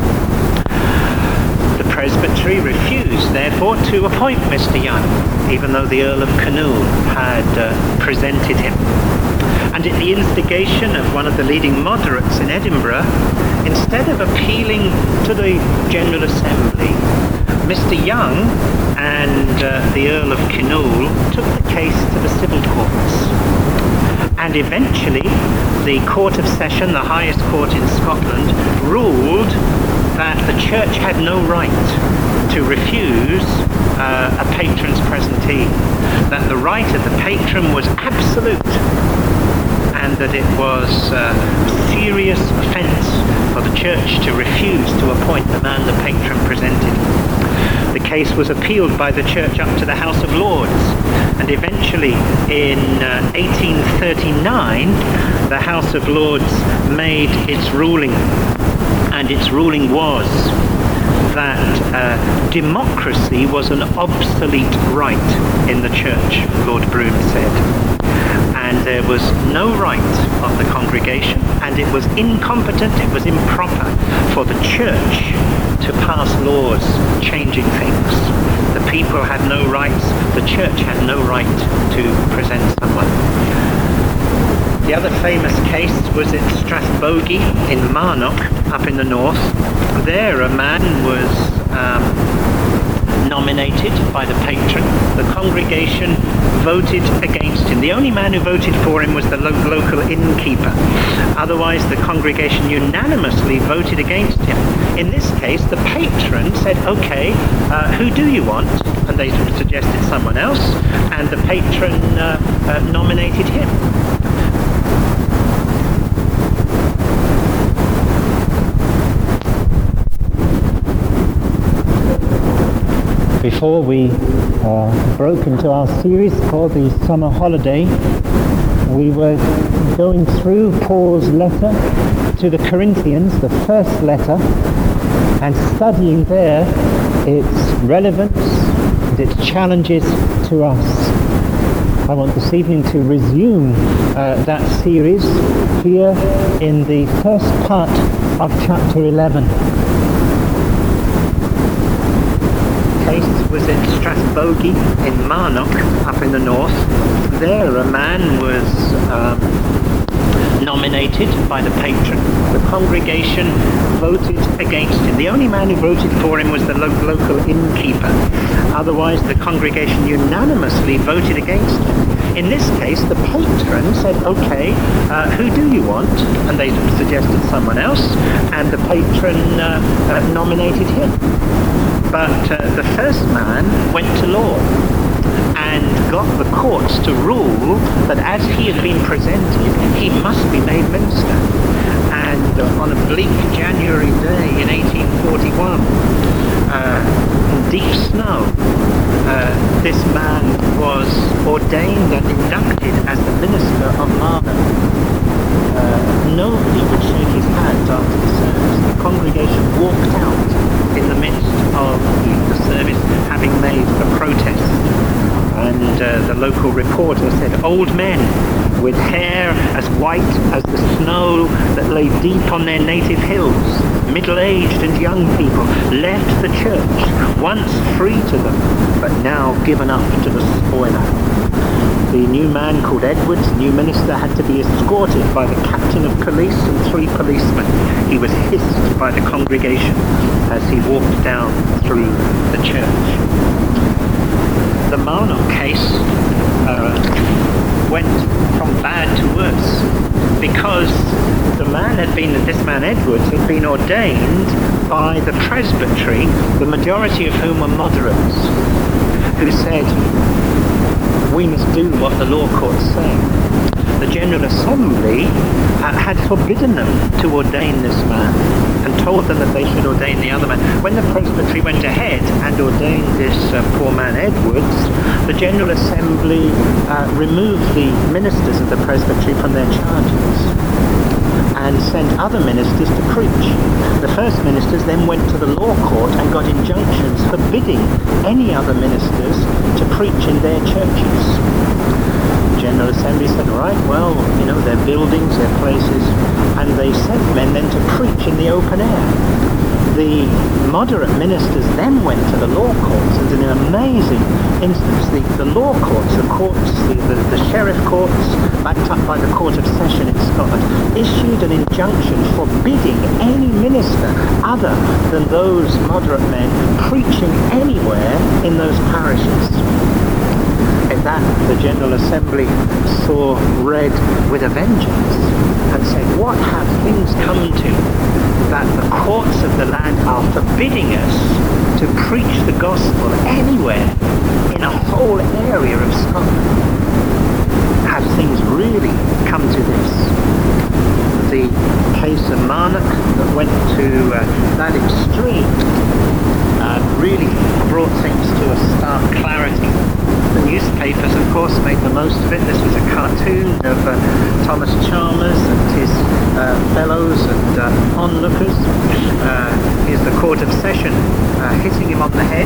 The presbytery refused, therefore, to appoint Mister Young, even though the Earl of Kinnoul had uh, presented him. And at the instigation of one of the leading moderates in Edinburgh, instead of appealing to the General Assembly, Mister Young and uh, the Earl of Kinnoul took the case to the civil courts. And eventually, the Court of Session, the highest court in Scotland, ruled that the church had no right to refuse uh, a patron's presentee, that the right of the patron was absolute, and that it was a serious offence for the church to refuse to appoint the man the patron presented. The case was appealed by the church up to the House of Lords, and eventually in uh, eighteen thirty-nine the House of Lords made its ruling, and its ruling was that uh, democracy was an obsolete right in the church, Lord Brougham said. And there was no right of the congregation, and it was incompetent, it was improper for the church to pass laws changing things. The people had no rights, the church had no right to present someone. The other famous case was at Strathbogie in Marnock, up in the north. There a man was um, nominated by the patron. The congregation voted against him. The only man who voted for him was the lo- local innkeeper. Otherwise, the congregation unanimously voted against him. In this case, the patron said, okay, uh, who do you want? And they suggested someone else, and the patron uh, uh, nominated him. Before we uh, broke into our series called the Summer Holiday, we were going through Paul's letter to the Corinthians, the first letter, and studying there its relevance and its challenges to us. I want this evening to resume uh, that series here in the first part of chapter eleven. Case was at Strathbogie in Marnock, up in the north. There a man was um, nominated by the patron. The congregation voted against him. The only man who voted for him was the lo- local innkeeper. Otherwise, the congregation unanimously voted against him. In this case, the patron said, okay, uh, who do you want? And they suggested someone else, and the patron uh, uh, nominated him. But uh, the first man went to law and got the courts to rule that as he had been presented, he must be made minister. And uh, on a bleak January day in eighteen forty-one, uh, in deep snow, uh, this man was ordained and inducted as the minister of Marnock. Uh, nobody would shake his hand after the service. The congregation walked out in the midst of the service, having made a protest. And uh, the local reporter said, old men with hair as white as the snow that lay deep on their native hills, middle-aged and young people, left the church, once free to them, but now given up to the spoiler. The new man called Edwards, new minister, had to be escorted by the captain of police and three policemen. He was hissed by the congregation as he walked down through the church. The Marnock case uh, went from bad to worse because the man had been, this man Edwards, had been ordained by the presbytery, the majority of whom were moderates, who said, we must do what the law courts say. The General Assembly uh, had forbidden them to ordain this man and told them that they should ordain the other man. When the presbytery went ahead and ordained this uh, poor man Edwards, the General Assembly uh, removed the ministers of the presbytery from their charges. and sent other ministers to preach. The first ministers then went to the law court and got injunctions forbidding any other ministers to preach in their churches. The General Assembly said, right, well, you know, their buildings, their places, and they sent men then to preach in the open air. The moderate ministers then went to the law courts, and in an amazing instance, the, the law courts, the courts, the, the, the sheriff courts, backed up by the Court of Session in Scotland, issued an injunction forbidding any minister other than those moderate men preaching anywhere in those parishes. At that, the General Assembly saw red with a vengeance and said, what have things come to that the courts of the land are forbidding us to preach the gospel anywhere in a whole area of Scotland? Have things really come to this? The case of Marnock that went to uh, that extreme uh, really brought things to a stark clarity. The newspapers, of course, made the most of it. This was a cartoon of uh, Thomas Chalmers and his uh, fellows and uh, onlookers. Uh, here's the Court of Session uh, hitting him on the head.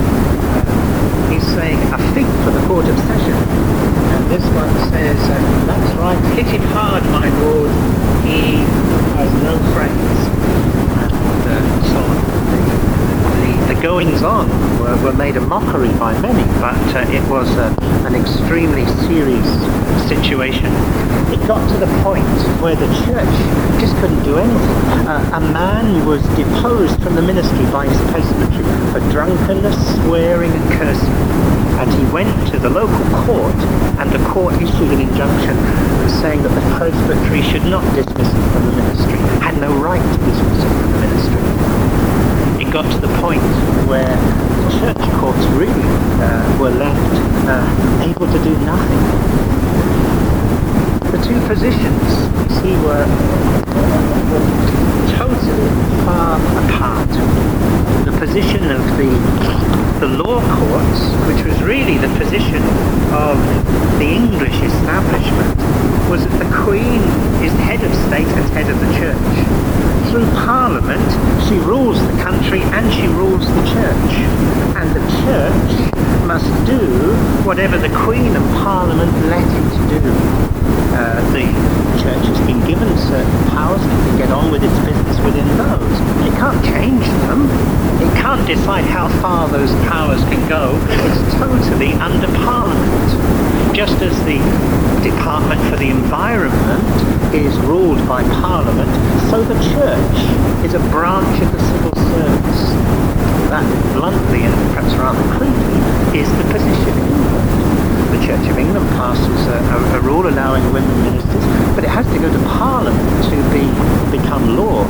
Uh, he's saying, a fig for the Court of Session. And this one says, uh, that's right, hit him hard, my lord. He has no friends. And uh, so on. The, the goings-on were, were made a mockery by many, but uh, it was uh, an extremely serious situation. It got to the point where the church just couldn't do anything. Uh, a man was deposed from the ministry by his presbytery for drunkenness, swearing and cursing. And he went to the local court, and the court issued an injunction saying that the presbytery should not dismiss him from the ministry, had no right to dismiss him from the ministry. It got to the point where the church courts really uh, were left uh, able to do nothing. The two positions, you see, were, were totally far apart. The position of the, the law courts, which was really the position of the English establishment, was that the Queen is head of state and head of the church. Through Parliament, she rules the country and she rules the church. And the church must do whatever the Queen and Parliament let it do. Uh, the church has been given certain powers and can get on with its business within those. It can't change them. It can't decide how far those powers can go. It's totally under Parliament. Just as the Department for the Environment is ruled by Parliament, so the church is a branch of the civil service. That, bluntly and perhaps rather crudely, is the position in England. The Church of England passes a, a, a rule allowing women ministers, but it has to go to Parliament to be become law.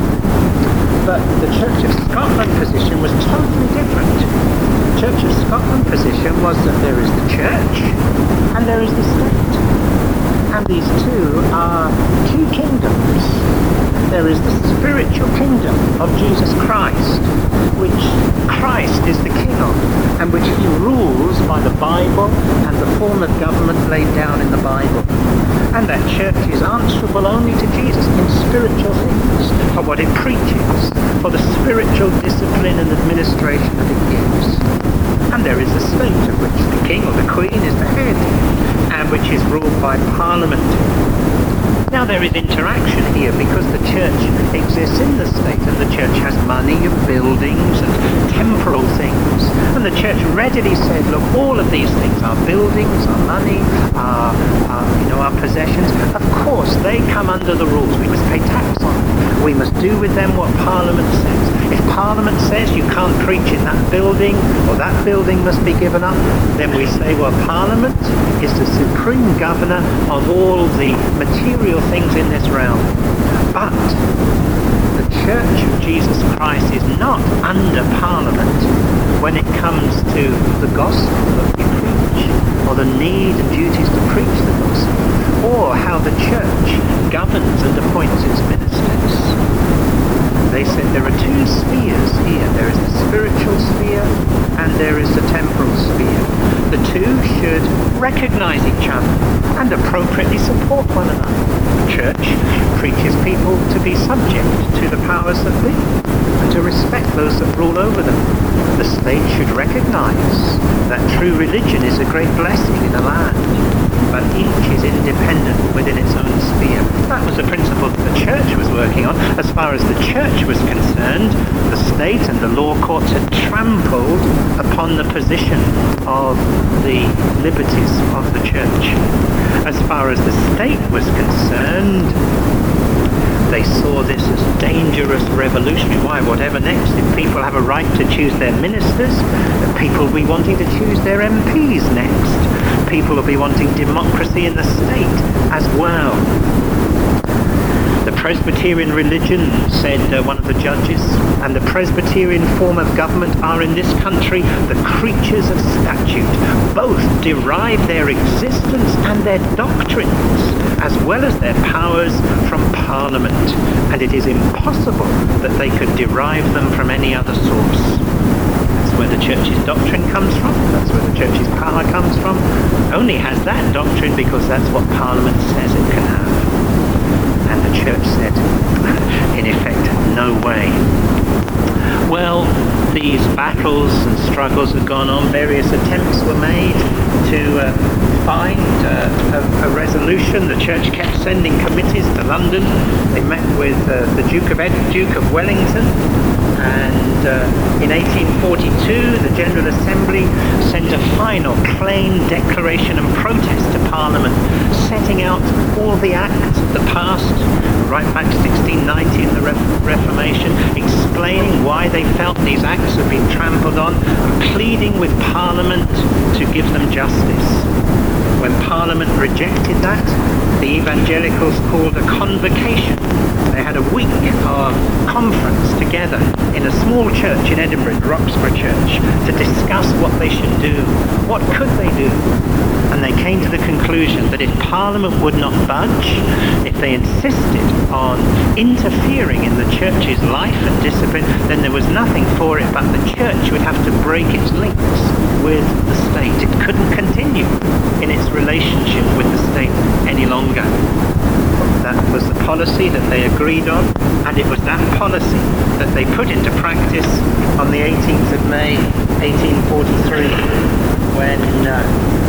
But the Church of Scotland position was totally different. The Church of Scotland position was that there is the church and there is the state. And these two are two kingdoms. There is the spiritual kingdom of Jesus Christ, which Christ is the king of, and which he rules by the Bible and the form of government laid down in the Bible. And that church is answerable only to Jesus in spiritual things, for what it preaches, for the spiritual discipline and administration that it gives. And there is a state of which the king or the queen is the head, and which is ruled by Parliament. Now there is interaction here because the church exists in the state, and the church has money and buildings and temporal things. And the church readily said, look, all of these things, our buildings, our money, our, our, you know, our possessions, of course they come under the rules. We must pay tax on them. We must do with them what Parliament says. If Parliament says you can't preach in that building, or that building must be given up, then we say, well, Parliament is the supreme governor of all the material things in this realm. But the Church of Jesus Christ is not under Parliament when it comes to the gospel that we preach, or the need and duties to preach the gospel, or how the church governs and appoints its ministers. They said there are two spheres here. There is the spiritual sphere and there is the temporal sphere. the two should recognize each other and appropriately support one another. The church preaches people to be subject to the powers that be and to respect those that rule over them. The state should recognize that true religion is a great blessing in a land, but each is independent within its own sphere. That was the principle that the church was working on. As far as the church was concerned, the state and the law courts had trampled upon the position of the liberties of the church. As far as the state was concerned, they saw this as dangerous revolutionary. Why? Whatever next? If people have a right to choose their ministers, people will be wanting to choose their M Ps next. People will be wanting democracy in the state as well. The Presbyterian religion, said uh, one of the judges, and the Presbyterian form of government are in this country the creatures of statute. Both derive their existence and their doctrines, as well as their powers, from Parliament, and it is impossible that they could derive them from any other source. That's where the church's doctrine comes from. That's where the church's power comes from. It only has that doctrine because that's what Parliament says it can have. And the church said, in effect, no way. Well, these battles and struggles had gone on. Various attempts were made to uh, find uh, a, a resolution. The church kept sending committees to London. They met with uh, the Duke of Ed- Duke of Wellington, and uh, in eighteen forty-two the General Assembly sent a final plain declaration and protest to Parliament, setting out all the acts of the past, right back to sixteen ninety in the Re- Reformation, explaining why they felt these acts had been trampled on, and pleading with Parliament to give them justice. When Parliament rejected that, the evangelicals called a convocation. They had a week of conference together in a small church in Edinburgh, Roxburgh Church, to discuss what they should do. What could they do? And they came to the conclusion that if Parliament would not budge, if they insisted on interfering in the church's life and discipline, then there was nothing for it but the church would have to break its links with the state. It couldn't continue in its relationship with the state any longer. That was the policy that they agreed on, and it was that policy that they put into practice on the eighteenth of May eighteen forty-three, when uh,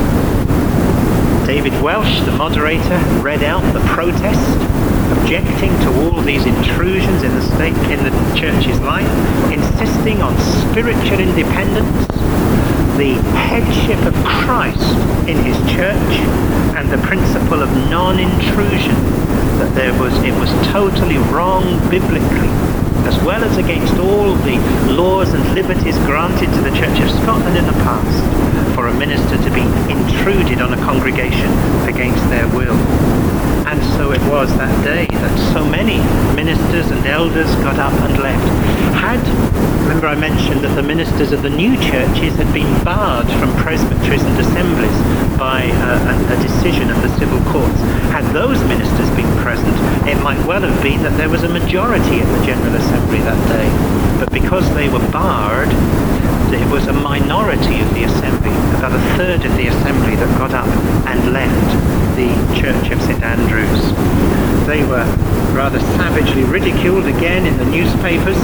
David Welsh, the moderator, read out the protest, objecting to all these intrusions in the state, in the church's life, insisting on spiritual independence, the headship of Christ in his church, and the principle of non-intrusion, that there was it was totally wrong biblically, as well as against all the laws and liberties granted to the Church of Scotland in the past, for a minister to be intruded on a congregation against their will. And so it was that day that so many ministers and elders got up and left. Had, remember I mentioned that the ministers of the new churches had been barred from presbyteries and assemblies by uh, a, a decision of the civil courts. Had those ministers been present, it might well have been that there was a majority in the General Assembly that day. But because they were barred, it was a minority of the assembly, about a third of the assembly, that got up and left the Church of St Andrews. They were rather savagely ridiculed again in the newspapers.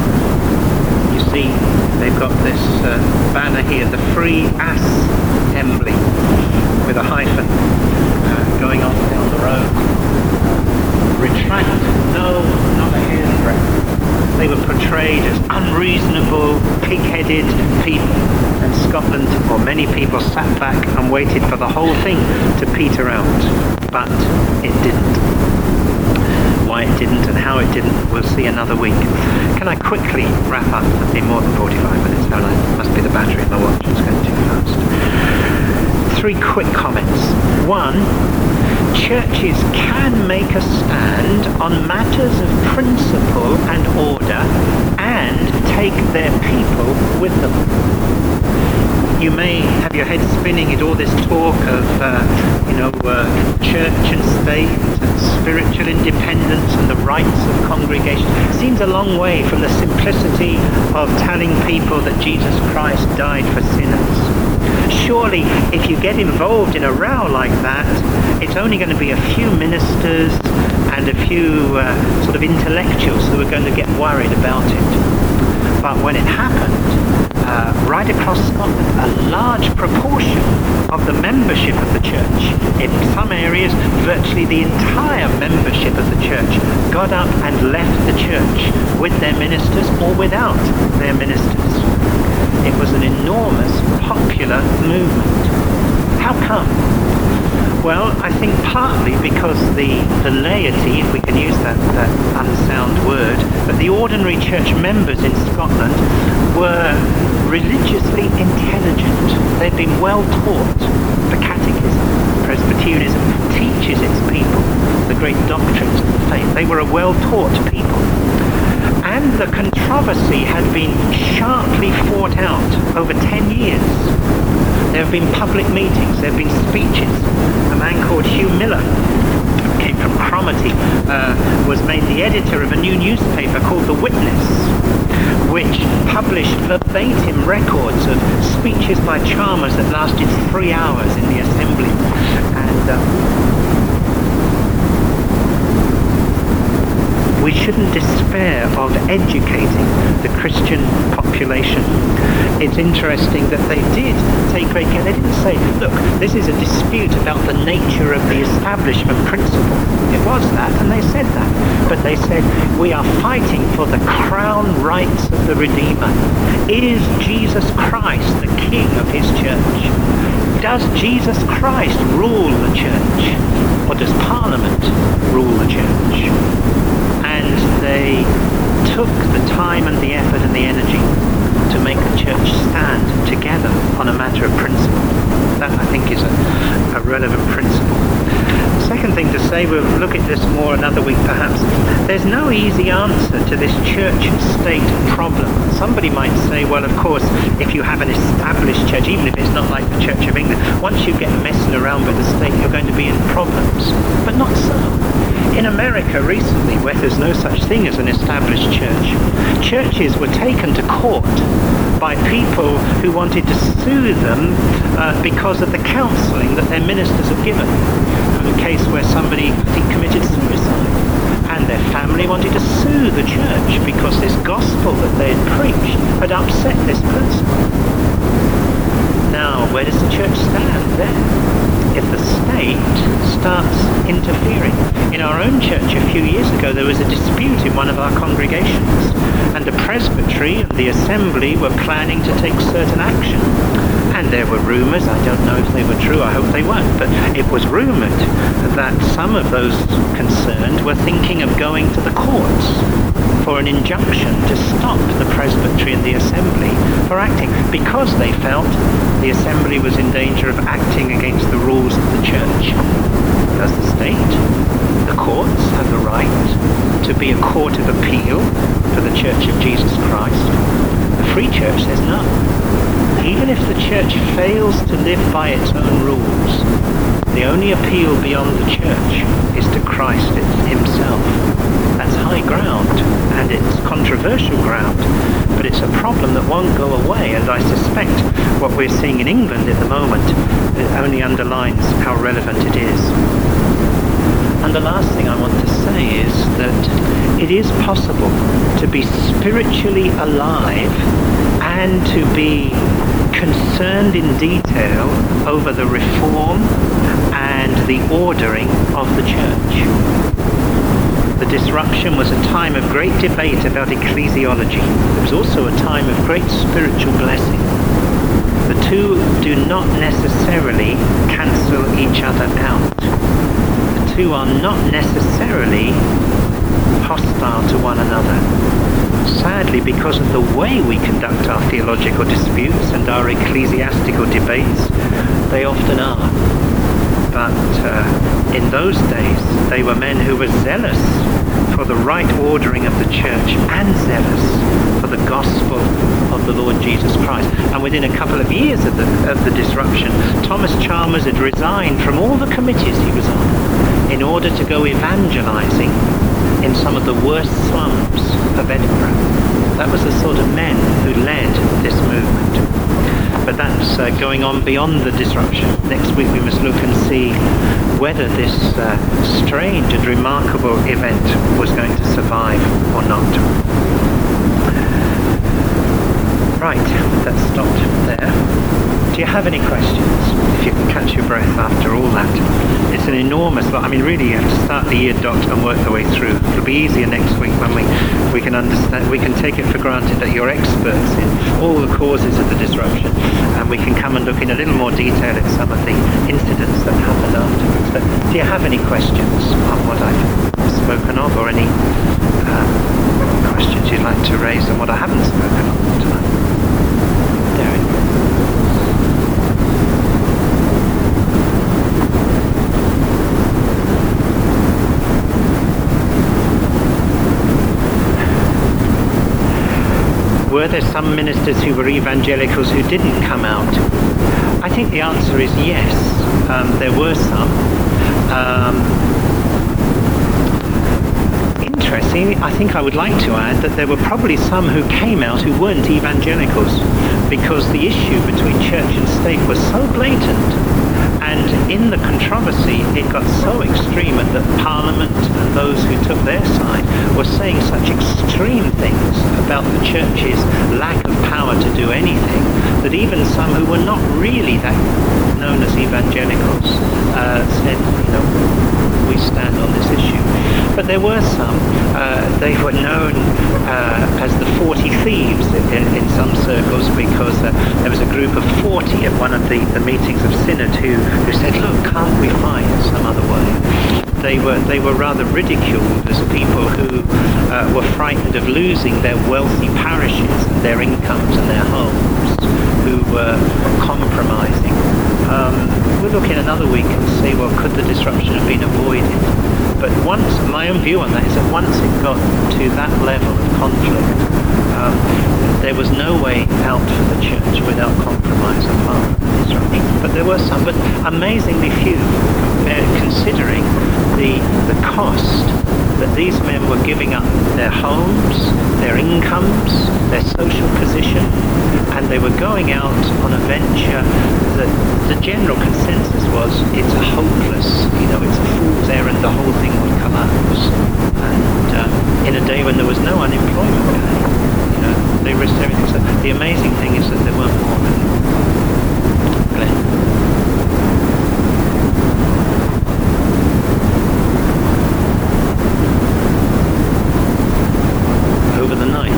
You see, they've got this uh, banner here, the Free Ass Embley, with a hyphen uh, going on down the road. Retract, no, not a hair's breadth. They were portrayed as unreasonable, pig-headed people, and Scotland, or many people, sat back and waited for the whole thing to peter out, but it didn't. Why it didn't and how it didn't, we'll see another week. Can I quickly wrap up? I've been more than forty-five minutes, haven't I? Must be the battery in my watch, it's going too fast. Three quick comments. One, churches can make a stand on matters of principle and order and take their people with them. You may have your head spinning at all this talk of, uh, you know, uh, church and state and spiritual independence and the rights of congregation. It seems a long way from the simplicity of telling people that Jesus Christ died for sinners. Surely, if you get involved in a row like that, it's only going to be a few ministers and a few uh, sort of intellectuals who are going to get worried about it. But when it happened, uh, right across Scotland, a large proportion of the membership of the church, in some areas virtually the entire membership of the church, got up and left the church with their ministers or without their ministers. It was an enormous popular movement. How come? Well, I think partly because the, the laity, if we can use that, that unsound word, but the ordinary church members in Scotland were religiously intelligent. They'd been well taught. The Catechism, Presbyterianism, teaches its people the great doctrines of the faith. They were a well-taught people. And the controversy had been sharply fought out over ten years. There have been public meetings, there have been speeches. A man called Hugh Miller, who came from Cromarty, uh, was made the editor of a new newspaper called The Witness, which published verbatim records of speeches by Chalmers that lasted three hours in the assembly. And uh, we shouldn't despair of educating the Christian population. It's interesting that they did take great care. They didn't say, look, this is a dispute about the nature of the establishment principle. It was that, and they said that. But they said, we are fighting for the crown rights of the Redeemer. Is Jesus Christ the King of his church? Does Jesus Christ rule the church? Or does Parliament rule the church? And they took the time and the effort and the energy to make the church stand together on a matter of principle. That, I think, is a, a relevant principle. Second thing to say, we'll look at this more another week perhaps, there's no easy answer to this church-state problem. Somebody might say, well, of course, if you have an established church, even if it's not like the Church of England, once you get messing around with the state, you're going to be in problems. But not so. In America recently, where there's no such thing as an established church, churches were taken to court by people who wanted to sue them uh, because of the counselling that their ministers have given. A case where somebody, I think, committed suicide, and their family wanted to sue the church because this gospel that they had preached had upset this person. Now, where does the church stand there? If the state starts interfering. In our own church a few years ago, there was a dispute in one of our congregations, and the presbytery and the assembly were planning to take certain action. And there were rumours, I don't know if they were true, I hope they weren't, but it was rumoured that some of those concerned were thinking of going to the courts for an injunction to stop the presbytery and the assembly for acting, because they felt the assembly was in danger of acting against the rules of the church. Does the state, the courts, have the right to be a court of appeal for the Church of Jesus Christ? The Free Church says no. Even if the church fails to live by its own rules, the only appeal beyond the church is to Christ himself. That's high ground, and it's controversial ground, but it's a problem that won't go away, and I suspect what we're seeing in England at the moment it only underlines how relevant it is. And the last thing I want to say is that it is possible to be spiritually alive and to be concerned in detail over the reform and the ordering of the church. The disruption was a time of great debate about ecclesiology. It was also a time of great spiritual blessing. The two do not necessarily cancel each other out. The two are not necessarily hostile to one another. Sadly, because of the way we conduct our theological disputes and our ecclesiastical debates, they often are. But uh, in those days, they were men who were zealous for the right ordering of the church and zealous for the gospel of the Lord Jesus Christ. And within a couple of years of the, of the disruption, Thomas Chalmers had resigned from all the committees he was on in order to go evangelizing in some of the worst slums of Edinburgh. That was the sort of men who led this movement. but that's uh, going on beyond the disruption. Next week we must look and see whether this uh, strange and remarkable event was going to survive or not. Right, that's stopped there. Do you have any questions? If you can catch your breath after all that. It's an enormous lot. I mean, really, you have to start the year, Doctor, and work the way through. It'll be easier next week when we, we can understand, we can take it for granted that you're experts in all the causes of the disruption, and we can come and look in a little more detail at some of the incidents that happened afterwards. But do you have any questions on what I've spoken of, or any um, questions you'd like to raise on what I haven't spoken of tonight? Derek. Were there some ministers who were evangelicals who didn't come out? I think the answer is yes. Um, there were some. Um, interesting, I think I would like to add that there were probably some who came out who weren't evangelicals, because the issue between church and state was so blatant. And in the controversy, it got so extreme that Parliament and those who took their side were saying such extreme things about the church's lack of power to do anything, that even some who were not really that known as evangelicals uh, said, you know, we stand on this issue. But there were some, uh, they were known uh, as the forty thieves in, in some circles, because uh, there was a group of forty at one of the, the meetings of Synod who, who said, look, can't we find some other way? They were, they were rather ridiculed as people who uh, were frightened of losing their wealthy parishes and their incomes and their homes, who were compromising. Um, we'll look in another week and see, well, could the disruption have been avoided? But once, my own view on that is that once it got to that level of conflict, um, there was no way out for the church without compromise and harm and disruption. But there were some, but amazingly few, compared, considering the the cost that these men were giving up their homes, their incomes, their social position, and they were going out on a venture that the general consensus was it's a hopeless, you know, it's a fool's errand, the whole thing would collapse. And uh, in a day when there was no unemployment pay, you know, they risked everything. So the amazing thing is that there weren't more than Glenn. Over the night.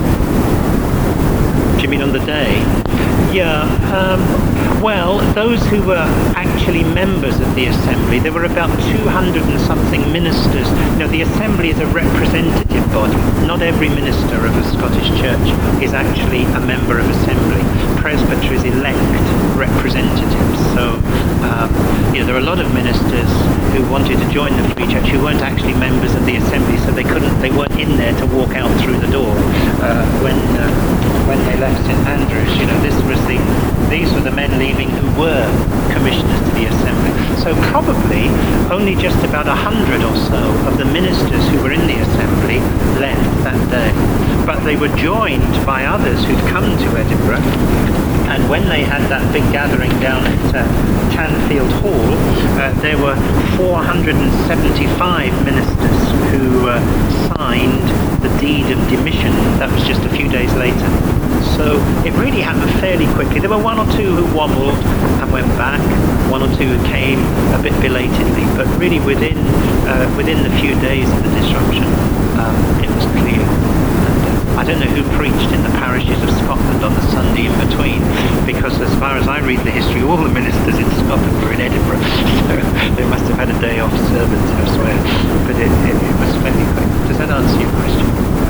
Do you mean on the day? Yeah, um, well, those who were actually members of the Assembly, there were about two hundred and something ministers. You know, the Assembly is a representative body. Not every minister of a Scottish church is actually a member of Assembly. Presbyteries elect representatives. So, um, you know, there are a lot of ministers who wanted to join the Free Church who weren't actually members of the Assembly, so they couldn't, they weren't in there to walk out through the door uh, when uh, when they left St Andrews. You know, this was the these were the men leaving who were commissioners to the Assembly. So probably only just about a hundred or so of the ministers who were in the Assembly left that day. But they were joined by others who'd come to Edinburgh, and when they had that big gathering down at uh, Tanfield Hall, uh, there were four hundred seventy-five ministers who uh, signed the deed of demission. That was just a few days later. So it really happened fairly quickly. There were one or two who wobbled and went back, one or two who came a bit belatedly, but really within uh, within the few days of the disruption, um, it was clear. And, uh, I don't know who preached in the parishes of Scotland on the Sunday in between, because as far as I read the history, all the ministers in Scotland were in Edinburgh, so they must have had a day off servants elsewhere. But it, it, it was fairly quick. Does that answer your question?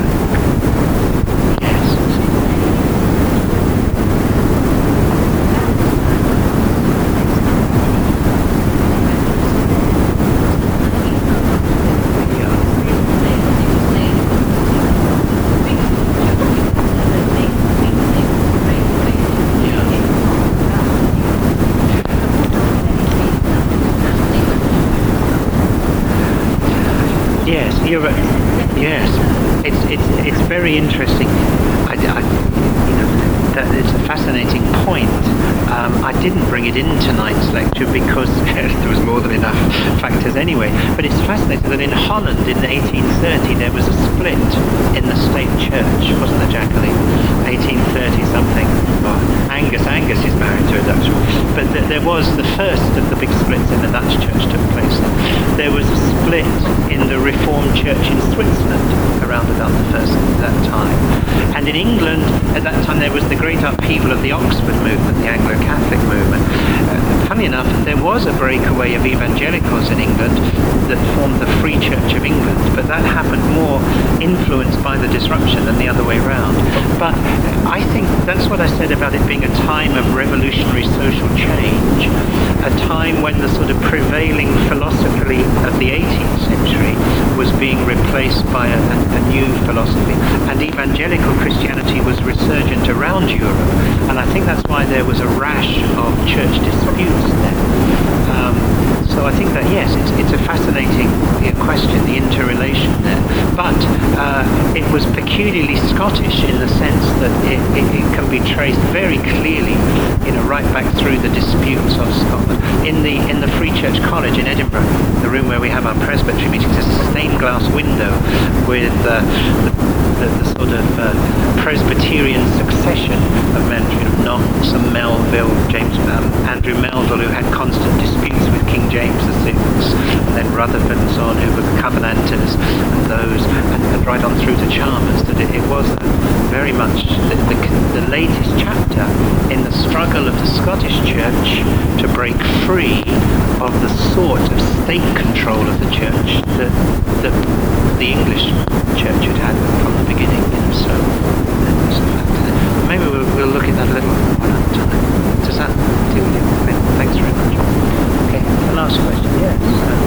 You're right. Yes, it's it's it's very interesting. I, I, you know, that it's a fascinating point. Um, I didn't bring it in tonight's lecture because there was more than enough factors anyway, but it's fascinating that in Holland in eighteen thirty there was a split in the state church, wasn't there, Jacqueline? eighteen thirty something. Oh, Angus, Angus is married to a Dutch woman. But th- there was the first of the big splits in the Dutch church took place. There was a split in the Reformed church in Switzerland around about the first that time. And in England, at that time, there was the great upheaval of the Oxford movement, the Anglo-Catholic movement. Uh, funny enough, there was a breakaway of evangelicals in England that formed the Free Church of England, but that happened more influenced by the disruption than the other way round. But I think that's what I said about it being a time of revolutionary social change, a time when the sort of prevailing philosophy of the eighteenth century was being replaced by a, a new philosophy, and evangelical Christianity was resurgent around Europe, and I think that's why there was a rash of church disputes then. Um, so I think that, yes, it's, it's a fascinating question, the interrelation there, but uh, it was peculiarly Scottish in the sense that it, it, it can be traced very clearly, you know, right back through the disputes of Scotland. In the in the Free Church College in Edinburgh, the room where we have our presbytery meetings, there's a stained glass window with uh, the, the, the sort of uh, Presbyterian succession of men, you know, Knox and Melville, James um, Andrew Melville, who had constant disputes with King James the Sixth, and then Rutherford and so on, who were the Covenanters, and those, and, and right on through to Chalmers, that it, it was very much the, the, the latest chapter in the struggle of the Scottish Church to break free of the sort of state control of the church that, that the English church had had from the beginning. You know, so, so maybe we'll, we'll look at that a little one at a time. Does that deal with you? Thanks very much. Okay, the last question. Yes.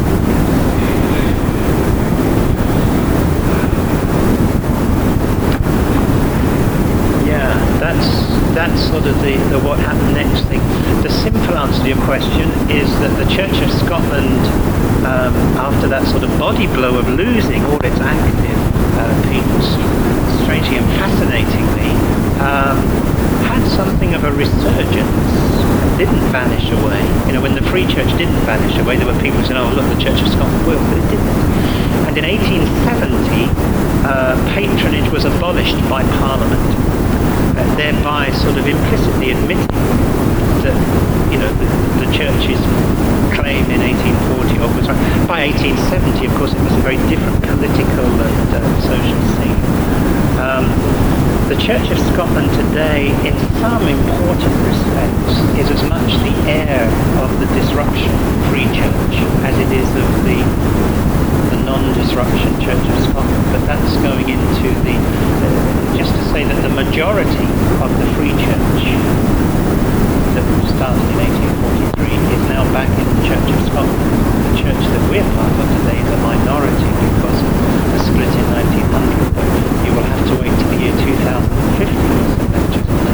Yeah, that's that's sort of the, the what happened next thing. The simple answer to your question is that the Church of Scotland, um, after that sort of body blow of losing all its active uh, people, strangely and fascinatingly, um, had something of a resurgence, didn't vanish away. You know, when the Free Church didn't vanish away, there were people saying, oh, look, the Church of Scotland will, but it didn't. And in eighteen seventy, uh, patronage was abolished by Parliament, uh, thereby sort of implicitly admitting that, you know, the, the Church's claim in eighteen forty, or sorry, by eighteen seventy, of course, it was a very different political and uh, social scene. Um, The Church of Scotland today, in some important respects, is as much the heir of the disruption Free Church as it is of the, the non-disruption Church of Scotland. But that's going into the, uh, just to say that the majority of the Free Church that started in eighteen forty-three is now back in the Church of Scotland. The church that we're part of today is a minority because of the split in nineteen hundred. But you will have to wait till the year two thousand fifty for some lectures on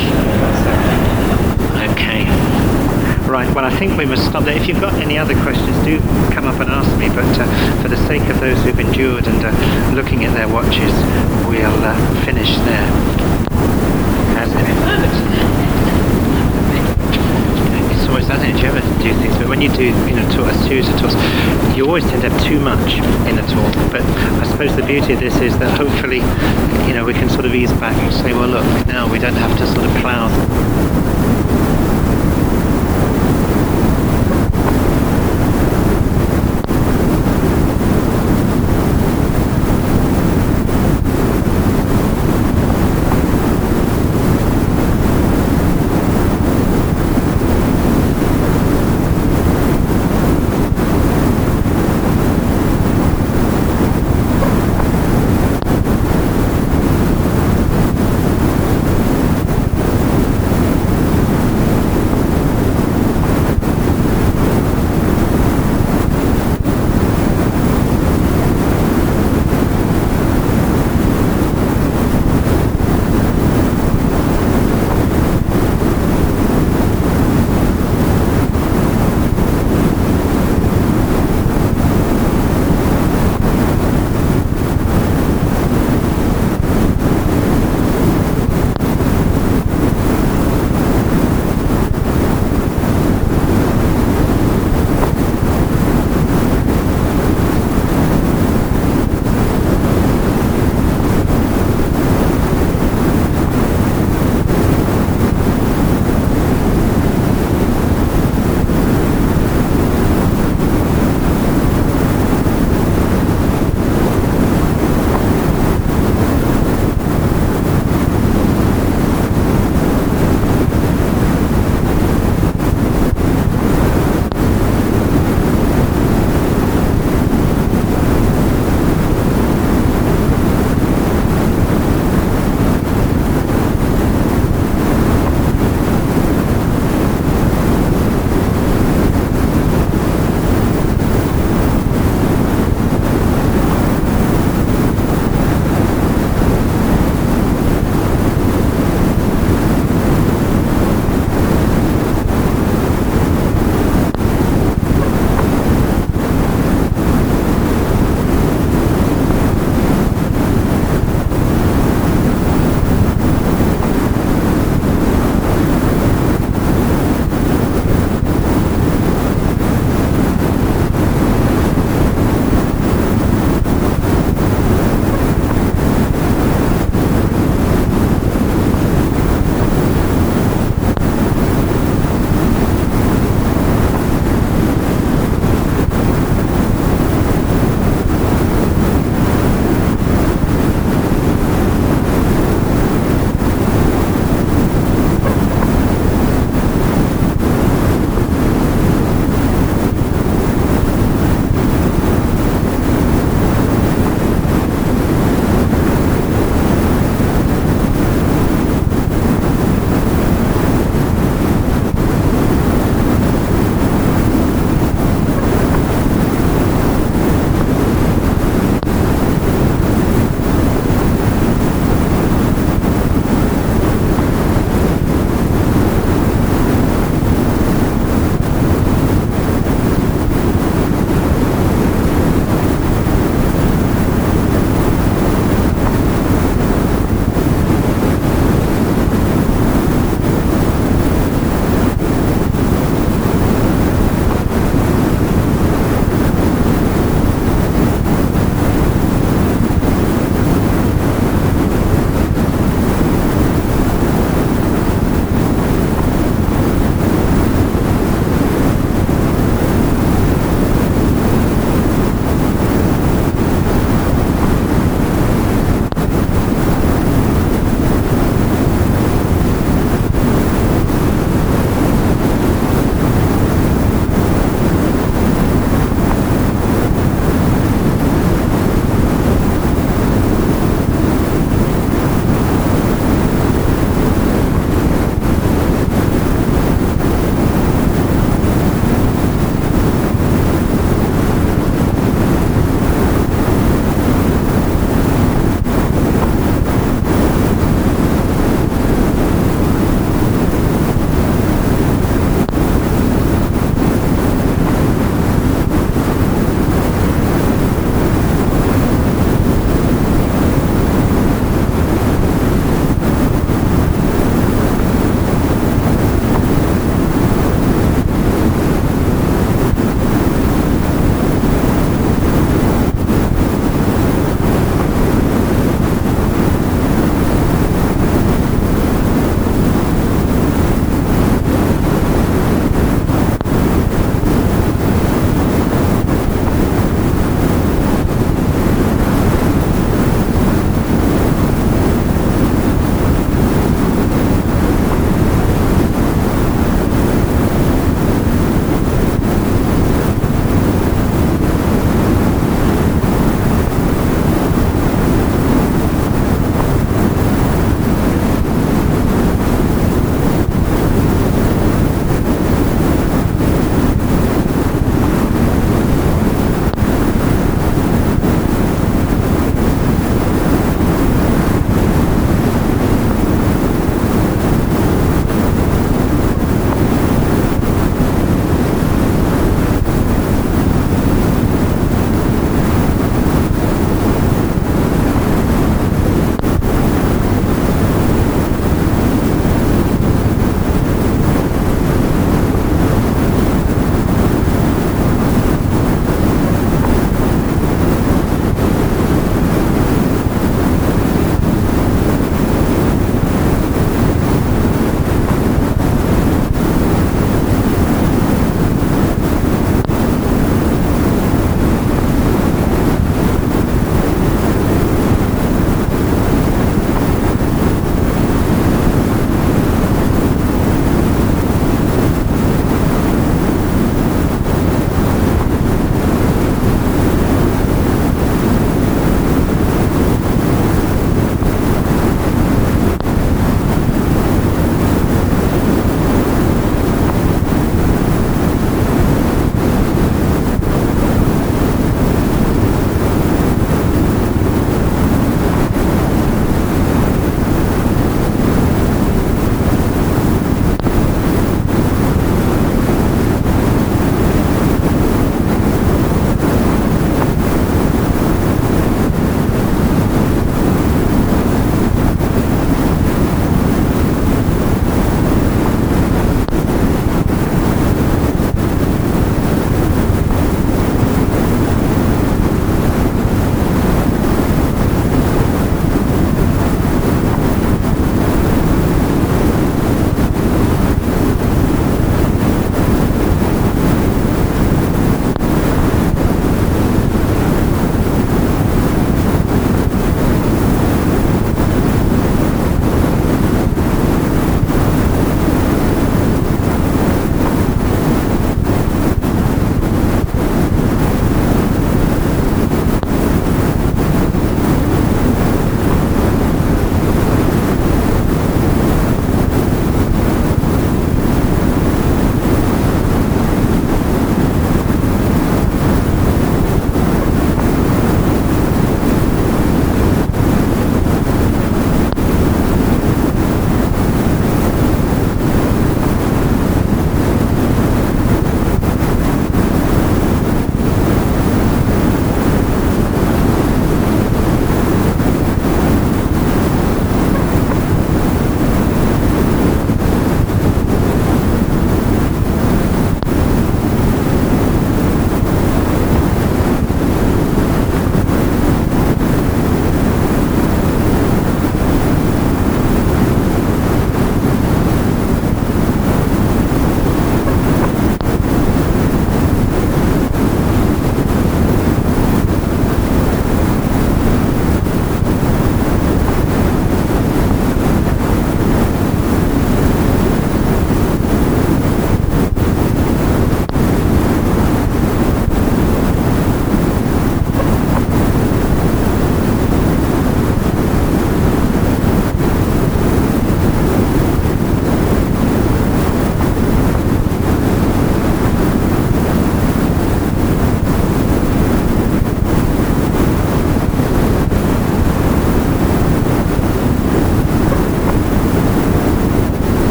that. Okay. Right, well, I think we must stop there. If you've got any other questions, do come up and ask me, but uh, for the sake of those who've endured and uh, looking at their watches, we'll uh, finish there. As it's always, doesn't it, you ever do things, but when you do, you know, talk, a series of talks, you always tend to have too much in a talk. But I suppose the beauty of this is that hopefully, you know, we can sort of ease back and say, well, look, now we don't have to sort of plough